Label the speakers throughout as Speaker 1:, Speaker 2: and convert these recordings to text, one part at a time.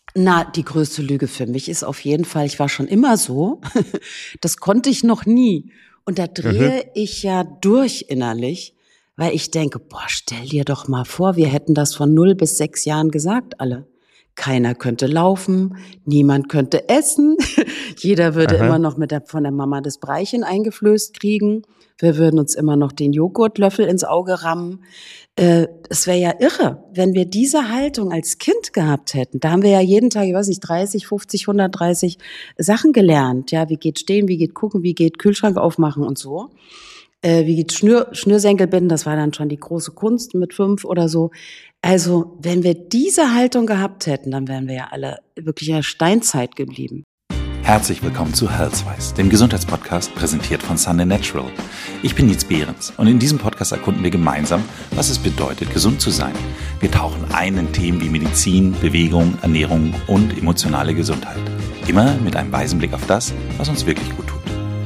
Speaker 1: Na, die größte Lüge für mich ist auf jeden Fall, ich war schon immer so. Das konnte ich noch nie. Und da
Speaker 2: Mhm.
Speaker 1: drehe ich ja durch innerlich, weil ich denke, boah, stell dir doch mal vor, wir hätten das von 0 bis 6 Jahren gesagt, alle. Keiner könnte laufen, niemand könnte essen, jeder würde immer
Speaker 2: Aha.
Speaker 1: noch von der Mama das Breichen eingeflößt kriegen, wir würden uns immer noch den Joghurtlöffel ins Auge rammen. Es wäre ja irre, wenn wir diese Haltung als Kind gehabt hätten. Da haben wir ja jeden Tag, ich weiß nicht, 30, 50, 130 Sachen gelernt. Ja, wie geht stehen, wie geht gucken, wie geht Kühlschrank aufmachen und so. Wie geht Schnürsenkel binden, das war dann schon die große Kunst mit 5 oder so. Also, wenn wir diese Haltung gehabt hätten, dann wären wir ja alle wirklich in der Steinzeit geblieben.
Speaker 3: Herzlich willkommen zu Healthwise, dem Gesundheitspodcast präsentiert von Sunday Natural. Ich bin Niels Behrens und in diesem Podcast erkunden wir gemeinsam, was es bedeutet, gesund zu sein. Wir tauchen ein in Themen wie Medizin, Bewegung, Ernährung und emotionale Gesundheit. Immer mit einem weisen Blick auf das, was uns wirklich gut tut.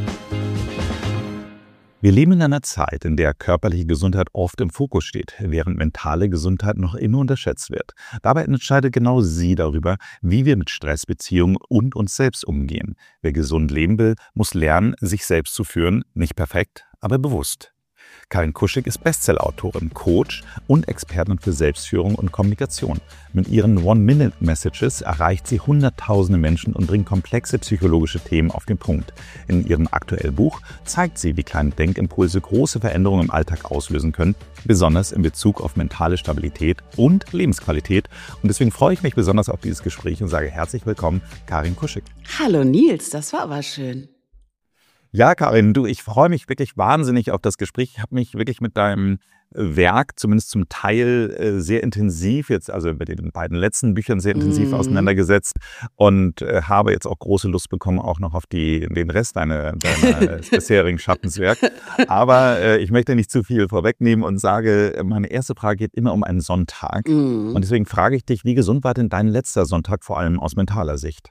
Speaker 2: Wir leben in einer Zeit, in der körperliche Gesundheit oft im Fokus steht, während mentale Gesundheit noch immer unterschätzt wird. Dabei entscheidet genau sie darüber, wie wir mit Stressbeziehungen und uns selbst umgehen. Wer gesund leben will, muss lernen, sich selbst zu führen, nicht perfekt, aber bewusst. Karin Kuschig ist Bestsellerautorin, Coach und Expertin für Selbstführung und Kommunikation. Mit ihren One-Minute-Messages erreicht sie hunderttausende Menschen und bringt komplexe psychologische Themen auf den Punkt. In ihrem aktuellen Buch zeigt sie, wie kleine Denkimpulse große Veränderungen im Alltag auslösen können, besonders in Bezug auf mentale Stabilität und Lebensqualität. Und deswegen freue ich mich besonders auf dieses Gespräch und sage herzlich willkommen, Karin Kuschig.
Speaker 1: Hallo Nils, das war aber schön.
Speaker 2: Ja, Karin, ich freue mich wirklich wahnsinnig auf das Gespräch. Ich habe mich wirklich mit deinem Werk, zumindest zum Teil, sehr intensiv, jetzt also mit den beiden letzten Büchern sehr intensiv auseinandergesetzt und habe jetzt auch große Lust bekommen, auch noch auf den Rest deines bisherigen Schaffenswerk. Aber ich möchte nicht zu viel vorwegnehmen und sage, meine erste Frage geht immer um einen Sonntag. Und deswegen frage ich dich, wie gesund war denn dein letzter Sonntag, vor allem aus mentaler Sicht?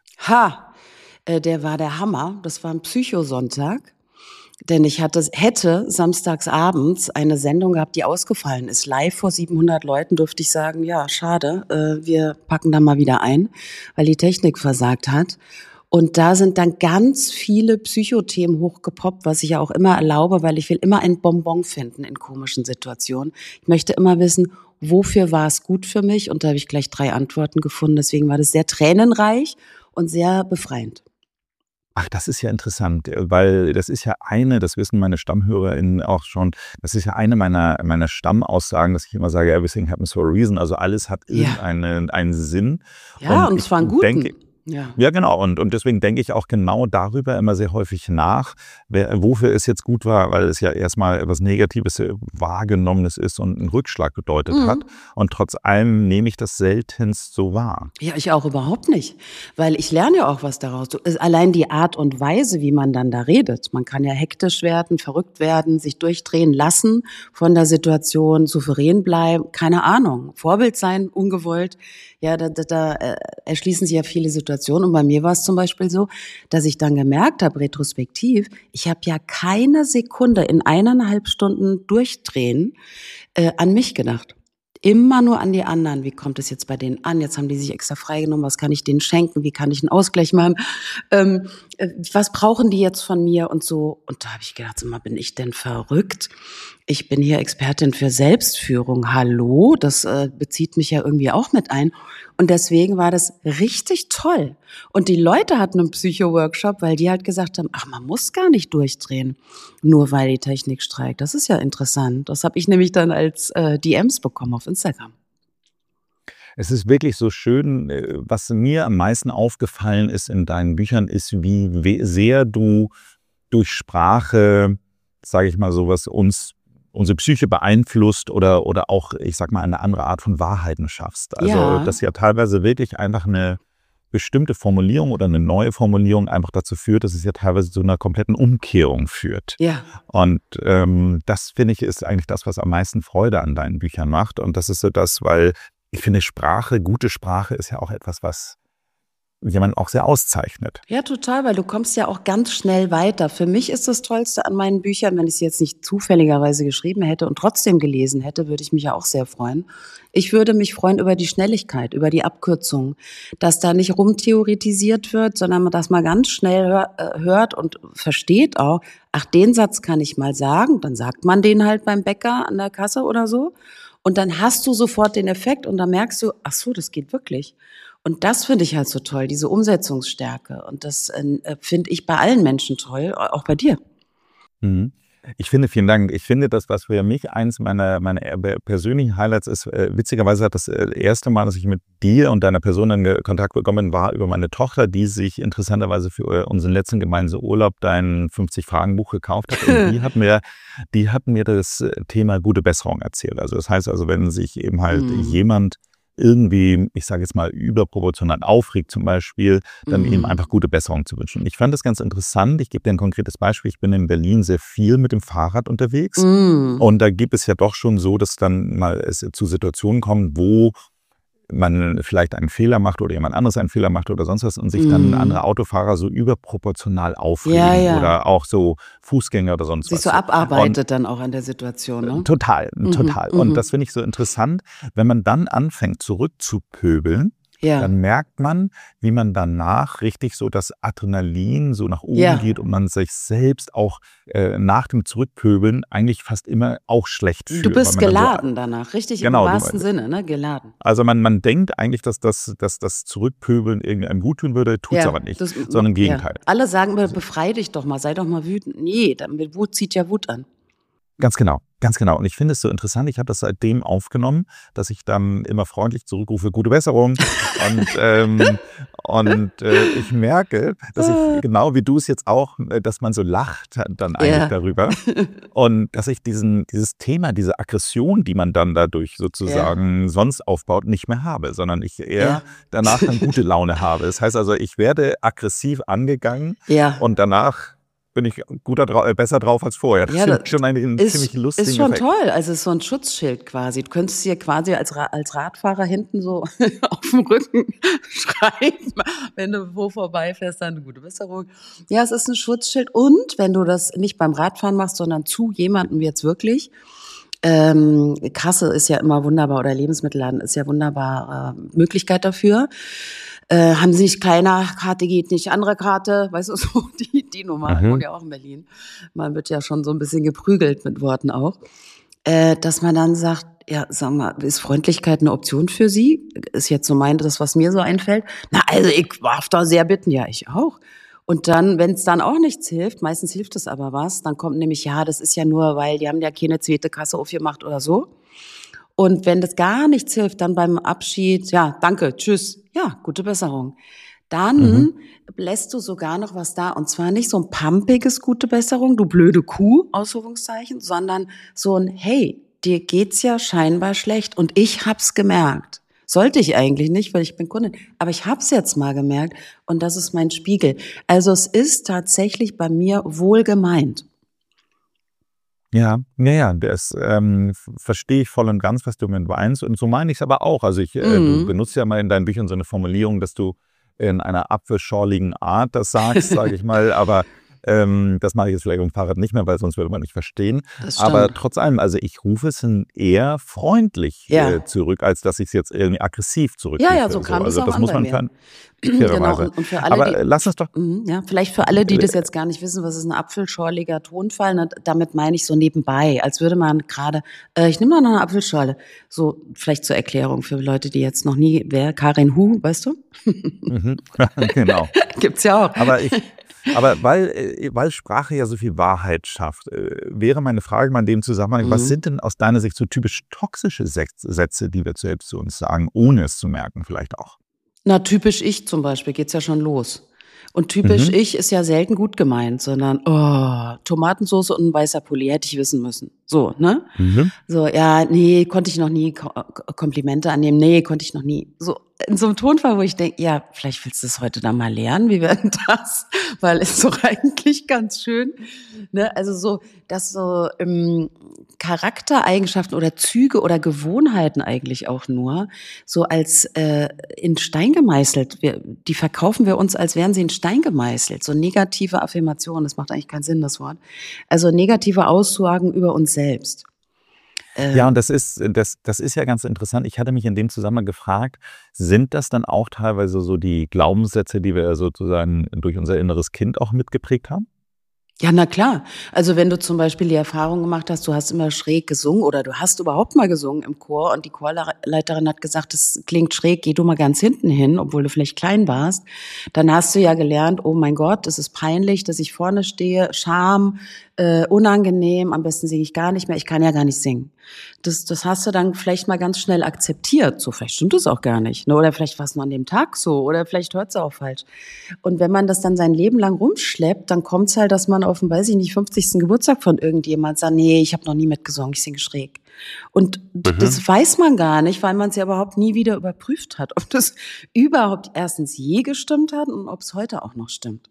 Speaker 1: Der war der Hammer. Das war ein Psychosonntag. Denn ich hätte samstags abends eine Sendung gehabt, die ausgefallen ist. Live vor 700 Leuten durfte ich sagen, ja, schade, wir packen da mal wieder ein, weil die Technik versagt hat. Und da sind dann ganz viele Psychothemen hochgepoppt, was ich ja auch immer erlaube, weil ich will immer ein Bonbon finden in komischen Situationen. Ich möchte immer wissen, wofür war es gut für mich? Und da habe ich gleich 3 Antworten gefunden. Deswegen war das sehr tränenreich und sehr befreiend.
Speaker 2: Ach, das ist ja interessant, weil das ist ja das wissen meine StammhörerInnen auch schon, das ist ja eine meiner Stammaussagen, dass ich immer sage, everything happens for a reason, also alles hat einen Sinn.
Speaker 1: Ja, und
Speaker 2: ich
Speaker 1: zwar einen guten.
Speaker 2: denke, ja, genau. Und deswegen denke ich auch genau darüber immer sehr häufig nach, wofür es jetzt gut war, weil es ja erstmal etwas Negatives Wahrgenommenes ist und einen Rückschlag gedeutet hat. Und trotz allem nehme ich das seltenst so wahr.
Speaker 1: Ja, ich auch überhaupt nicht, weil ich lerne ja auch was daraus. Allein die Art und Weise, wie man dann da redet. Man kann ja hektisch werden, verrückt werden, sich durchdrehen lassen von der Situation, souverän bleiben, keine Ahnung, Vorbild sein, ungewollt. Ja, da erschließen sich ja viele Situationen. Und bei mir war es zum Beispiel so, dass ich dann gemerkt habe, retrospektiv, ich habe ja keine Sekunde in 1,5 Stunden Durchdrehen an mich gedacht. Immer nur an die anderen. Wie kommt es jetzt bei denen an? Jetzt haben die sich extra freigenommen. Was kann ich denen schenken? Wie kann ich einen Ausgleich machen? Was brauchen die jetzt von mir und so? Und da habe ich gedacht, immer bin ich denn verrückt? Ich bin hier Expertin für Selbstführung. Hallo? Das bezieht mich ja irgendwie auch mit ein. Und deswegen war das richtig toll. Und die Leute hatten einen Psycho-Workshop, weil die halt gesagt haben, ach, man muss gar nicht durchdrehen, nur weil die Technik streikt. Das ist ja interessant. Das habe ich nämlich dann als DMs bekommen auf Instagram.
Speaker 2: Es ist wirklich so schön, was mir am meisten aufgefallen ist in deinen Büchern, ist, wie sehr du durch Sprache, sage ich mal so, was unsere Psyche beeinflusst oder auch, ich sag mal, eine andere Art von Wahrheiten schaffst. Also, dass ja teilweise wirklich einfach eine bestimmte Formulierung oder eine neue Formulierung einfach dazu führt, dass es ja teilweise zu einer kompletten Umkehrung führt.
Speaker 1: Ja.
Speaker 2: Und das, finde ich, ist eigentlich das, was am meisten Freude an deinen Büchern macht. Und das ist so das, weil ich finde, gute Sprache ist ja auch etwas, was jemanden auch sehr auszeichnet.
Speaker 1: Ja, total, weil du kommst ja auch ganz schnell weiter. Für mich ist das Tollste an meinen Büchern, wenn ich sie jetzt nicht zufälligerweise geschrieben hätte und trotzdem gelesen hätte, würde ich mich ja auch sehr freuen. Ich würde mich freuen über die Schnelligkeit, über die Abkürzung, dass da nicht rumtheoretisiert wird, sondern dass man ganz schnell hört und versteht auch, ach, den Satz kann ich mal sagen, dann sagt man den halt beim Bäcker an der Kasse oder so. Und dann hast du sofort den Effekt und dann merkst du, ach so, das geht wirklich. Und das finde ich halt so toll, diese Umsetzungsstärke. Und das finde ich bei allen Menschen toll, auch bei dir.
Speaker 2: Mhm. Ich finde, vielen Dank. Ich finde, das, was für mich eins meiner persönlichen Highlights ist, witzigerweise hat das erste Mal, dass ich mit dir und deiner Person in Kontakt bekommen war, über meine Tochter, die sich interessanterweise für unseren letzten gemeinsamen Urlaub dein 50-Fragen-Buch gekauft hat. Und die hat mir das Thema gute Besserung erzählt. Also das heißt also, wenn sich eben halt jemand irgendwie, ich sage jetzt mal, überproportional aufregt zum Beispiel, dann eben einfach gute Besserung zu wünschen. Und ich fand das ganz interessant. Ich gebe dir ein konkretes Beispiel. Ich bin in Berlin sehr viel mit dem Fahrrad unterwegs. Und da gibt es ja doch schon so, dass dann mal es zu Situationen kommt, wo man vielleicht einen Fehler macht oder jemand anderes einen Fehler macht oder sonst was und sich dann andere Autofahrer so überproportional aufregen oder auch so Fußgänger oder sonst was.
Speaker 1: Sich so abarbeitet dann auch an der Situation, ne?
Speaker 2: Total. Und das finde ich so interessant, wenn man dann anfängt zurückzupöbeln, dann merkt man, wie man danach richtig so das Adrenalin so nach oben geht und man sich selbst auch nach dem Zurückpöbeln eigentlich fast immer auch schlecht fühlt.
Speaker 1: Du bist geladen danach, richtig, im wahrsten Sinne, ne? Geladen.
Speaker 2: Also man denkt eigentlich, dass das Zurückpöbeln irgendeinem gut tun würde, tut es aber nicht, sondern im Gegenteil.
Speaker 1: Alle sagen mir, befrei dich doch mal, sei doch mal wütend. Nee, mit Wut zieht ja Wut an.
Speaker 2: Ganz genau. Und ich finde es so interessant, ich habe das seitdem aufgenommen, dass ich dann immer freundlich zurückrufe, gute Besserung. Und ich merke, dass ich, genau wie du es jetzt auch, dass man so lacht dann eigentlich darüber. Und dass ich dieses Thema, diese Aggression, die man dann dadurch sozusagen sonst aufbaut, nicht mehr habe, sondern ich eher danach dann gute Laune habe. Das heißt also, ich werde aggressiv angegangen und danach bin ich besser drauf als vorher. Das ist schon ein ziemlich lustiger
Speaker 1: Ist schon
Speaker 2: Effekt.
Speaker 1: toll. Also es ist so ein Schutzschild quasi. Du könntest hier quasi als Radfahrer hinten so auf dem Rücken schreiben, wenn du wo vorbeifährst, dann eine gute Besserung. Ja, es ist ein Schutzschild. Und wenn du das nicht beim Radfahren machst, sondern zu jemandem jetzt wirklich, Kasse ist ja immer wunderbar oder Lebensmittelladen ist ja wunderbar Möglichkeit dafür. Haben Sie nicht kleiner Karte geht nicht, andere Karte, weißt du, so die Nummer, ich wohne ja auch in Berlin. Man wird ja schon so ein bisschen geprügelt mit Worten auch. Dass man dann sagt, ja, sag mal, ist Freundlichkeit eine Option für Sie? Ist jetzt so das, was mir so einfällt. Na, also ich darf da sehr bitten, ja, ich auch. Und dann, wenn es dann auch nichts hilft, meistens hilft es aber was, dann kommt nämlich, ja, das ist ja nur, weil die haben ja keine zweite Kasse aufgemacht oder so. Und wenn das gar nichts hilft, dann beim Abschied, ja, danke, tschüss, ja, gute Besserung. Dann lässt du sogar noch was da, und zwar nicht so ein pumpiges gute Besserung, du blöde Kuh, Ausrufungszeichen, sondern so ein, hey, dir geht's ja scheinbar schlecht und ich hab's gemerkt. Sollte ich eigentlich nicht, weil ich bin Kundin, aber ich hab's jetzt mal gemerkt und das ist mein Spiegel. Also es ist tatsächlich bei mir wohl gemeint.
Speaker 2: Ja, das verstehe ich voll und ganz, was du mit meinst. Und so meine ich es aber auch. Also du benutzt ja mal in deinen Büchern so eine Formulierung, dass du in einer apfelschorligen Art das sagst, sage ich mal. Aber das mache ich jetzt vielleicht auf dem Fahrrad nicht mehr, weil sonst würde man nicht verstehen. Aber trotz allem, also ich rufe es eher freundlich zurück, als dass ich es jetzt irgendwie aggressiv zurückrufe.
Speaker 1: Ja, so kam es auch
Speaker 2: das
Speaker 1: an
Speaker 2: muss man
Speaker 1: bei mir. Genau, und für alle,
Speaker 2: aber lass uns doch.
Speaker 1: Vielleicht für alle, die das jetzt gar nicht wissen, was ist ein apfelschorliger Tonfall, ne, damit meine ich so nebenbei, als würde man gerade, ich nehme noch eine Apfelschorle, so vielleicht zur Erklärung für Leute, die jetzt noch nie, Karin Hu, weißt du?
Speaker 2: Genau.
Speaker 1: Gibt's ja auch.
Speaker 2: Aber weil Sprache ja so viel Wahrheit schafft, wäre meine Frage mal in dem Zusammenhang, was sind denn aus deiner Sicht so typisch toxische Sätze, die wir selbst zu uns sagen, ohne es zu merken vielleicht auch?
Speaker 1: Na, typisch ich zum Beispiel, geht's ja schon los. Und typisch ich ist ja selten gut gemeint, sondern, Tomatensauce und ein weißer Pulli, hätte ich wissen müssen. So, ne? So, ja, nee, konnte ich noch nie Komplimente annehmen, nee, konnte ich noch nie. So, in so einem Tonfall, wo ich denke, ja, vielleicht willst du es heute dann mal lernen, wie wäre denn das? Weil ist doch eigentlich ganz schön. Ne? Also so, dass so Charaktereigenschaften oder Züge oder Gewohnheiten eigentlich auch nur so als in Stein gemeißelt, die verkaufen wir uns, als wären sie in Stein gemeißelt. So negative Affirmationen, das macht eigentlich keinen Sinn, das Wort. Also negative Aussagen über uns selbst.
Speaker 2: Ja, und das ist ja ganz interessant. Ich hatte mich in dem Zusammenhang gefragt, sind das dann auch teilweise so die Glaubenssätze, die wir sozusagen durch unser inneres Kind auch mitgeprägt haben?
Speaker 1: Ja, na klar. Also wenn du zum Beispiel die Erfahrung gemacht hast, du hast immer schräg gesungen oder du hast überhaupt mal gesungen im Chor und die Chorleiterin hat gesagt, das klingt schräg, geh du mal ganz hinten hin, obwohl du vielleicht klein warst, dann hast du ja gelernt, oh mein Gott, es ist peinlich, dass ich vorne stehe, Scham, unangenehm, am besten singe ich gar nicht mehr, ich kann ja gar nicht singen. Das hast du dann vielleicht mal ganz schnell akzeptiert. So, vielleicht stimmt es auch gar nicht. Ne? Oder vielleicht war es nur an dem Tag so. Oder vielleicht hört es auch falsch. Und wenn man das dann sein Leben lang rumschleppt, dann kommt es halt, dass man auf dem, weiß ich nicht, 50. Geburtstag von irgendjemand sagt, nee, ich habe noch nie mitgesungen, ich singe schräg. Und das weiß man gar nicht, weil man es ja überhaupt nie wieder überprüft hat, ob das überhaupt erstens je gestimmt hat und ob es heute auch noch stimmt.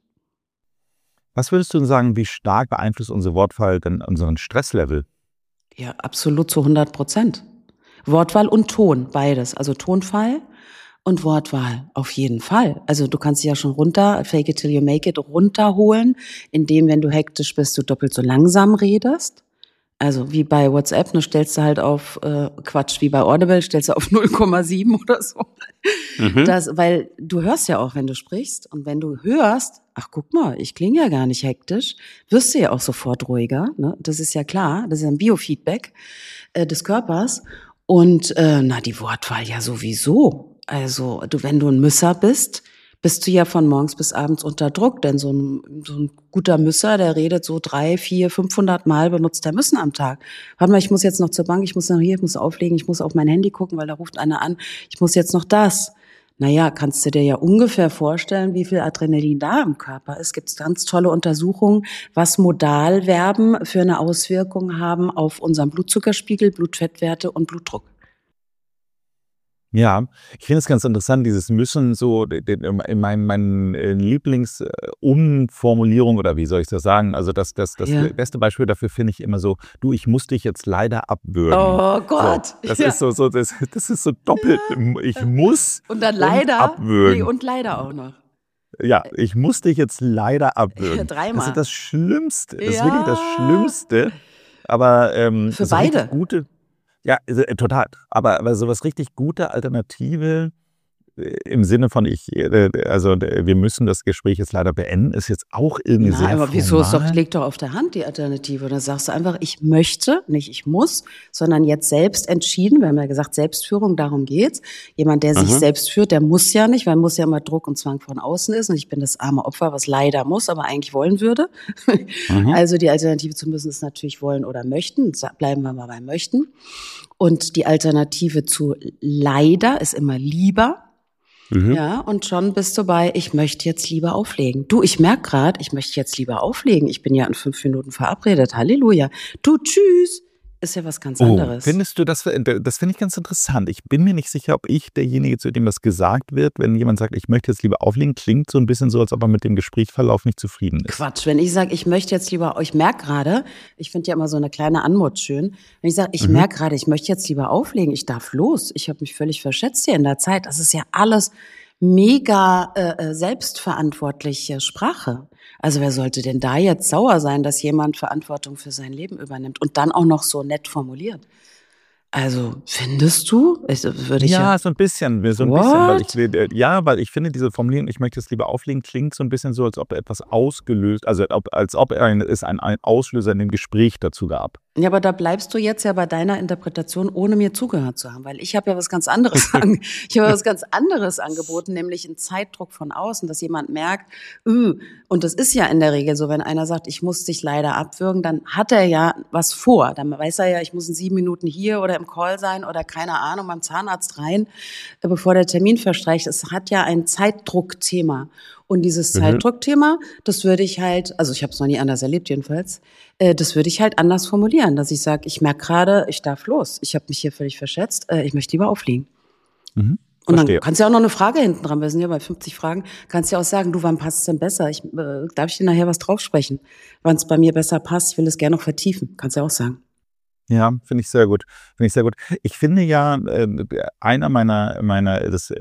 Speaker 2: Was würdest du sagen, wie stark beeinflusst unsere Wortwahl denn unseren Stresslevel?
Speaker 1: Ja, absolut zu 100%. Wortwahl und Ton, beides. Also Tonfall und Wortwahl, auf jeden Fall. Also du kannst dich ja schon fake it till you make it, runterholen, indem, wenn du hektisch bist, du doppelt so langsam redest. Also wie bei WhatsApp, ne, stellst du halt auf, wie bei Audible, stellst du auf 0,7 oder so. Weil du hörst ja auch, wenn du sprichst. Und wenn du hörst, ach guck mal, ich klinge ja gar nicht hektisch, wirst du ja auch sofort ruhiger. Ne? Das ist ja klar, das ist ein Biofeedback des Körpers. Und die Wortwahl ja sowieso. Also wenn du ein Müsser bist du ja von morgens bis abends unter Druck. Denn so ein guter Müsser, der redet so 300, 400, 500 Mal, benutzt der Müssen am Tag. Warte mal, ich muss jetzt noch zur Bank, ich muss noch hier, ich muss auflegen, ich muss auf mein Handy gucken, weil da ruft einer an, ich muss jetzt noch das. Naja, kannst du dir ja ungefähr vorstellen, wie viel Adrenalin da im Körper ist. Gibt es ganz tolle Untersuchungen, was Modalverben für eine Auswirkung haben auf unseren Blutzuckerspiegel, Blutfettwerte und Blutdruck.
Speaker 2: Ja, ich finde es ganz interessant, dieses Müssen so in meinen Lieblingsumformulierung oder wie soll ich das sagen? Also das beste Beispiel dafür finde ich immer so, du, ich muss dich jetzt leider abwürgen.
Speaker 1: Oh Gott.
Speaker 2: So, das ist so doppelt, ich muss
Speaker 1: und dann leider
Speaker 2: abwürgen.
Speaker 1: Nee, und leider auch noch.
Speaker 2: Ja, ich muss dich jetzt leider abwürgen.
Speaker 1: Dreimal.
Speaker 2: Das ist das Schlimmste, das ist wirklich das Schlimmste. Aber
Speaker 1: für
Speaker 2: so
Speaker 1: beide.
Speaker 2: Gute. Ja, total. Aber so was richtig gute Alternative im Sinne von wir müssen das Gespräch jetzt leider beenden, ist jetzt auch irgendwie sehr
Speaker 1: aber wieso?
Speaker 2: formal.
Speaker 1: Liegt doch auf der Hand, die Alternative. Und dann sagst du einfach, ich möchte, nicht ich muss, sondern jetzt selbst entschieden. Wir haben ja gesagt, Selbstführung, darum geht's. Jemand, der sich selbst führt, der muss ja nicht, weil muss ja immer Druck und Zwang von außen ist. Und ich bin das arme Opfer, was leider muss, aber eigentlich wollen würde. Also die Alternative zu müssen ist natürlich wollen oder möchten. Bleiben wir mal beim Möchten. Und die Alternative zu leider ist immer lieber. Ja, und schon bist du bei, ich möchte jetzt lieber auflegen. Du, ich merke gerade, ich möchte jetzt lieber auflegen. Ich bin ja in 5 Minuten verabredet. Halleluja. Du, tschüss. Ist ja was ganz anderes.
Speaker 2: Findest du, das finde ich ganz interessant. Ich bin mir nicht sicher, ob ich derjenige, zu dem das gesagt wird, wenn jemand sagt, ich möchte jetzt lieber auflegen, klingt so ein bisschen so, als ob er mit dem Gesprächsverlauf nicht zufrieden ist.
Speaker 1: Quatsch, wenn ich sage, ich möchte jetzt lieber, ich merke gerade, ich finde ja immer so eine kleine Anmut schön, wenn ich sage, ich merke gerade, ich möchte jetzt lieber auflegen, ich darf los, ich habe mich völlig verschätzt hier in der Zeit, das ist ja alles mega selbstverantwortliche Sprache. Also wer sollte denn da jetzt sauer sein, dass jemand Verantwortung für sein Leben übernimmt und dann auch noch so nett formuliert? Also, findest du?
Speaker 2: So ein bisschen, weil ich finde, diese Formulierung, ich möchte es lieber auflegen, klingt so ein bisschen so, als ob etwas ausgelöst, also als ob es einen Auslöser in dem Gespräch dazu gab.
Speaker 1: Ja, aber da bleibst du jetzt ja bei deiner Interpretation, ohne mir zugehört zu haben, weil ich habe ja was ganz anderes angeboten, nämlich einen Zeitdruck von außen, dass jemand merkt, und das ist ja in der Regel so, wenn einer sagt, ich muss dich leider abwürgen, dann hat er ja was vor, dann weiß er ja, ich muss in 7 Minuten hier oder im Call sein oder keine Ahnung, beim Zahnarzt rein, bevor der Termin verstreicht. Es hat ja ein Zeitdruckthema. Und dieses Zeitdruckthema, das würde ich halt, also ich habe es noch nie anders erlebt jedenfalls, das würde ich halt anders formulieren, dass ich sage, ich merke gerade, ich darf los, ich habe mich hier völlig verschätzt, ich möchte lieber auflegen. Und
Speaker 2: Verstehe.
Speaker 1: dann kannst du ja auch noch eine Frage hinten dran, wir sind ja bei 50 Fragen, kannst ja auch sagen, du, wann passt es denn besser? Darf ich dir nachher was draufsprechen? Wann es bei mir besser passt, ich will es gerne noch vertiefen, kannst ja auch sagen.
Speaker 2: Ja, finde ich sehr gut. Ich finde ja, einer das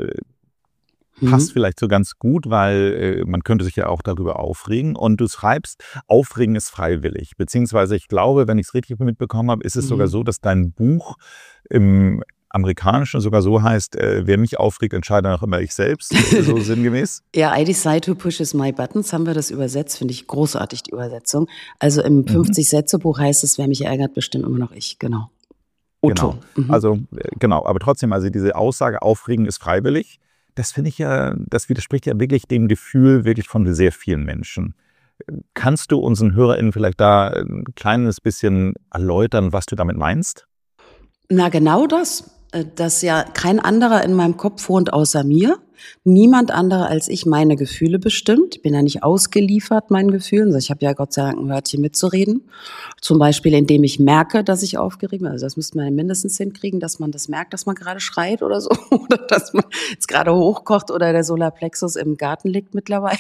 Speaker 2: passt vielleicht so ganz gut, weil man könnte sich ja auch darüber aufregen. Und du schreibst, Aufregen ist freiwillig. Beziehungsweise ich glaube, wenn ich es richtig mitbekommen habe, ist es sogar so, dass dein Buch im Amerikanischen sogar so heißt, wer mich aufregt, entscheide auch immer ich selbst, so sinngemäß.
Speaker 1: Ja, I decide who pushes my buttons, haben wir das übersetzt, finde ich großartig, die Übersetzung. Also im 50-Sätze-Buch heißt es, wer mich ärgert, bestimmt immer noch ich, genau. Otto.
Speaker 2: Genau. Also genau, aber trotzdem, also diese Aussage, Aufregen ist freiwillig, das finde ich ja, das widerspricht ja wirklich dem Gefühl wirklich von sehr vielen Menschen. Kannst du unseren HörerInnen vielleicht da ein kleines bisschen erläutern, was du damit meinst?
Speaker 1: Na, genau das. Dass ja kein anderer in meinem Kopf wohnt außer mir. Niemand anderer als ich meine Gefühle bestimmt. Ich bin ja nicht ausgeliefert meinen Gefühlen. Ich habe ja Gott sei Dank ein Wörtchen mitzureden. Zum Beispiel, indem ich merke, dass ich aufgeregt bin. Also das müsste man ja mindestens hinkriegen, dass man das merkt, dass man gerade schreit oder so. Oder dass man jetzt gerade hochkocht oder der Solarplexus im Garten liegt mittlerweile.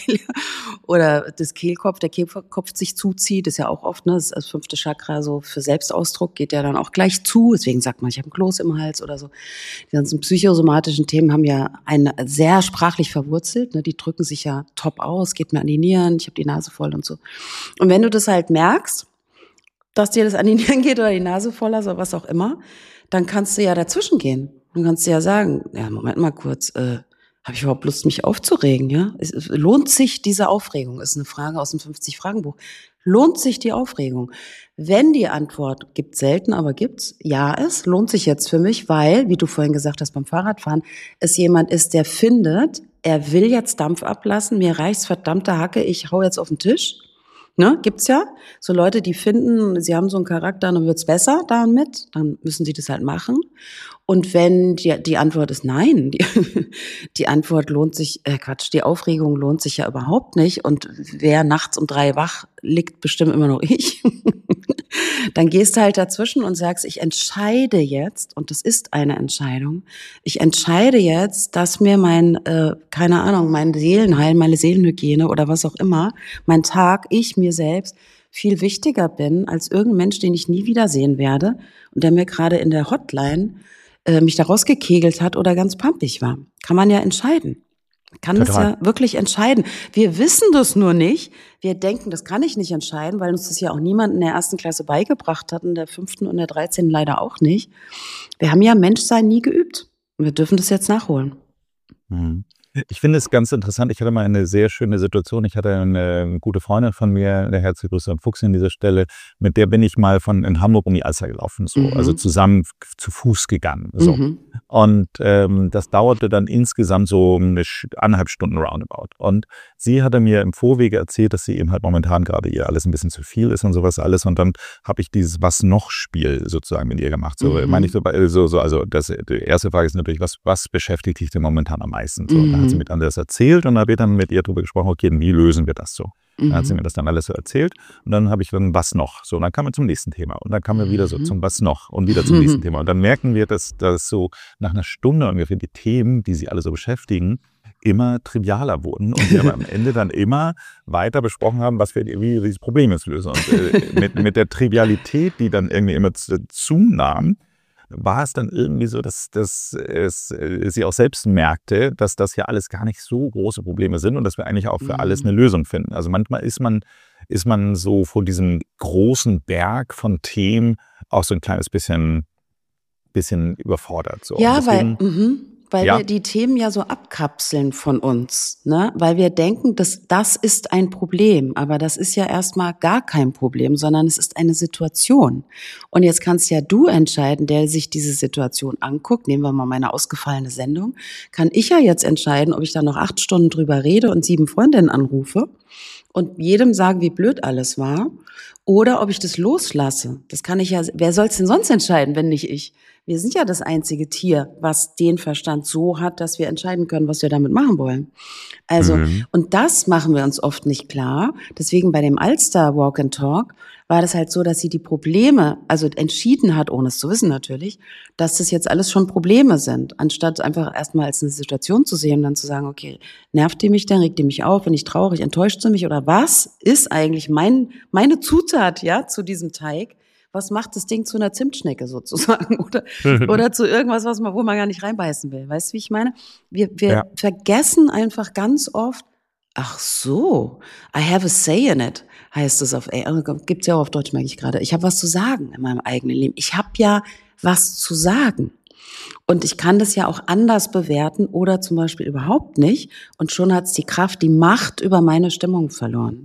Speaker 1: Oder der Kehlkopf sich zuzieht. Das ist ja auch oft, ne? Das 5. Chakra so für Selbstausdruck geht ja dann auch gleich zu. Deswegen sagt man, ich habe einen Kloß im Hals oder so. Die ganzen psychosomatischen Themen haben ja eine sehr sprachlich verwurzelt, ne? Die drücken sich ja top aus, geht mir an die Nieren, ich habe die Nase voll und so. Und wenn du das halt merkst, dass dir das an die Nieren geht oder die Nase voll hast oder was auch immer, dann kannst du ja dazwischen gehen. Dann kannst du ja sagen, ja, Moment mal kurz, habe ich überhaupt Lust, mich aufzuregen? Ja, lohnt sich diese Aufregung? Ist eine Frage aus dem 50-Fragen-Buch. Lohnt sich die Aufregung? Wenn die Antwort, gibt selten, aber gibt's, ja, es lohnt sich jetzt für mich, weil, wie du vorhin gesagt hast beim Fahrradfahren, es jemand ist, der findet, er will jetzt Dampf ablassen, mir reicht's, verdammte Hacke, ich hau jetzt auf den Tisch. Ne, gibt's ja. So Leute, die finden, sie haben so einen Charakter, dann wird's besser damit, dann müssen sie das halt machen. Und wenn die Antwort ist nein, die Antwort lohnt sich, die Aufregung lohnt sich ja überhaupt nicht. Und wer nachts um 3 wach liegt, bestimmt immer noch ich. Dann gehst du halt dazwischen und sagst, ich entscheide jetzt, und das ist eine Entscheidung, ich entscheide jetzt, dass mir mein Seelenheil, meine Seelenhygiene oder was auch immer, mein Tag, ich mir selbst, viel wichtiger bin als irgendein Mensch, den ich nie wiedersehen werde und der mir gerade in der Hotline mich da rausgekegelt hat oder ganz pampig war. Kann man ja entscheiden. Kann das ja wirklich entscheiden. Wir wissen das nur nicht. Wir denken, das kann ich nicht entscheiden, weil uns das ja auch niemand in der 1. Klasse beigebracht hat, in der 5. und der 13. leider auch nicht. Wir haben ja Menschsein nie geübt. Und wir dürfen das jetzt nachholen.
Speaker 2: Ich finde es ganz interessant. Ich hatte mal eine sehr schöne Situation. Ich hatte eine gute Freundin von mir, der herzliche Grüße an Fuchs an dieser Stelle, mit der bin ich mal in Hamburg um die Alster gelaufen, so. Also zusammen zu Fuß gegangen. So. Und das dauerte dann insgesamt so 1,5 Stunden roundabout. Und sie hatte mir im Vorwege erzählt, dass sie eben halt momentan gerade ihr alles ein bisschen zu viel ist und sowas alles. Und dann habe ich dieses Was-noch-Spiel sozusagen mit ihr gemacht. So, meine ich also die erste Frage ist natürlich, was beschäftigt dich denn momentan am meisten? So, hat sie mir dann das erzählt und habe dann mit ihr darüber gesprochen, okay, wie lösen wir das so? Dann hat sie mir das dann alles so erzählt und dann habe ich dann was noch? So, und dann kamen wir zum nächsten Thema und dann kamen wir wieder so zum was noch und wieder zum nächsten Thema. Und dann merken wir, dass so nach einer Stunde ungefähr die Themen, die sie alle so beschäftigen, immer trivialer wurden und wir aber am Ende dann immer weiter besprochen haben, wie dieses Problem jetzt lösen. Und mit der Trivialität, die dann irgendwie immer zunahm, war es dann irgendwie so, dass sie auch selbst merkte, dass das ja alles gar nicht so große Probleme sind und dass wir eigentlich auch für alles eine Lösung finden. Also manchmal ist man so vor diesem großen Berg von Themen auch so ein kleines bisschen überfordert. So.
Speaker 1: Ja,
Speaker 2: deswegen,
Speaker 1: weil wir die Themen ja so abkapseln von uns, ne? Weil wir denken, das ist ein Problem, aber das ist ja erstmal gar kein Problem, sondern es ist eine Situation. Und jetzt kannst ja du entscheiden, der sich diese Situation anguckt, nehmen wir mal meine ausgefallene Sendung, kann ich ja jetzt entscheiden, ob ich da noch 8 Stunden drüber rede und 7 Freundinnen anrufe und jedem sagen, wie blöd alles war, oder ob ich das loslasse. Das kann ich ja, wer soll es denn sonst entscheiden, wenn nicht ich? Wir sind ja das einzige Tier, was den Verstand so hat, dass wir entscheiden können, was wir damit machen wollen. Also, und das machen wir uns oft nicht klar. Deswegen bei dem Alster Walk and Talk war das halt so, dass sie die Probleme, also entschieden hat, ohne es zu wissen natürlich, dass das jetzt alles schon Probleme sind, anstatt einfach erstmal als eine Situation zu sehen und dann zu sagen, okay, nervt die mich denn, regt die mich auf, bin ich traurig, enttäuscht sie mich oder was ist eigentlich meine Zutat, ja, zu diesem Teig? Was macht das Ding zu einer Zimtschnecke sozusagen oder zu irgendwas, wo man gar nicht reinbeißen will? Weißt du, wie ich meine? Wir vergessen einfach ganz oft, ach so, I have a say in it, heißt es gibt's ja auch auf Deutsch, merke ich gerade. Ich habe was zu sagen in meinem eigenen Leben. Ich habe ja was zu sagen. Und ich kann das ja auch anders bewerten oder zum Beispiel überhaupt nicht. Und schon hat's die Kraft, die Macht über meine Stimmung verloren.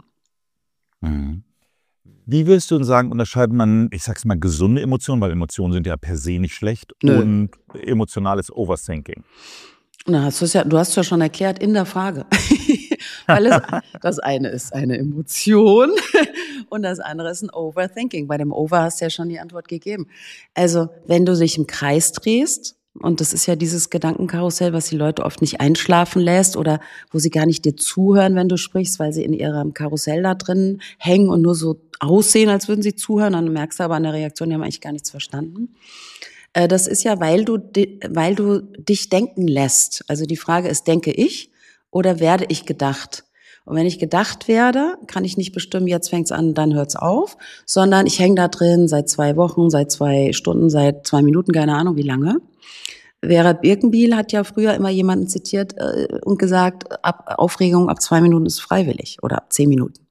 Speaker 2: Mhm. Wie würdest du sagen, unterscheidet man, ich sag's mal, gesunde Emotionen, weil Emotionen sind ja per se nicht schlecht, und emotionales Overthinking?
Speaker 1: Du hast es ja schon erklärt in der Frage. Weil das eine ist eine Emotion und das andere ist ein Overthinking. Bei dem Over hast du ja schon die Antwort gegeben. Also, wenn du dich im Kreis drehst, und das ist ja dieses Gedankenkarussell, was die Leute oft nicht einschlafen lässt oder wo sie gar nicht dir zuhören, wenn du sprichst, weil sie in ihrem Karussell da drin hängen und nur so aussehen, als würden sie zuhören. Dann merkst du aber an der Reaktion, die haben eigentlich gar nichts verstanden. Das ist ja, weil du dich denken lässt. Also die Frage ist, denke ich oder werde ich gedacht? Und wenn ich gedacht werde, kann ich nicht bestimmen, jetzt fängt's an, dann hört's auf, sondern ich hänge da drin seit 2 Wochen, seit 2 Stunden, seit 2 Minuten, keine Ahnung wie lange. Vera Birkenbiel hat ja früher immer jemanden zitiert und gesagt, Aufregung ab 2 Minuten ist freiwillig oder ab 10 Minuten.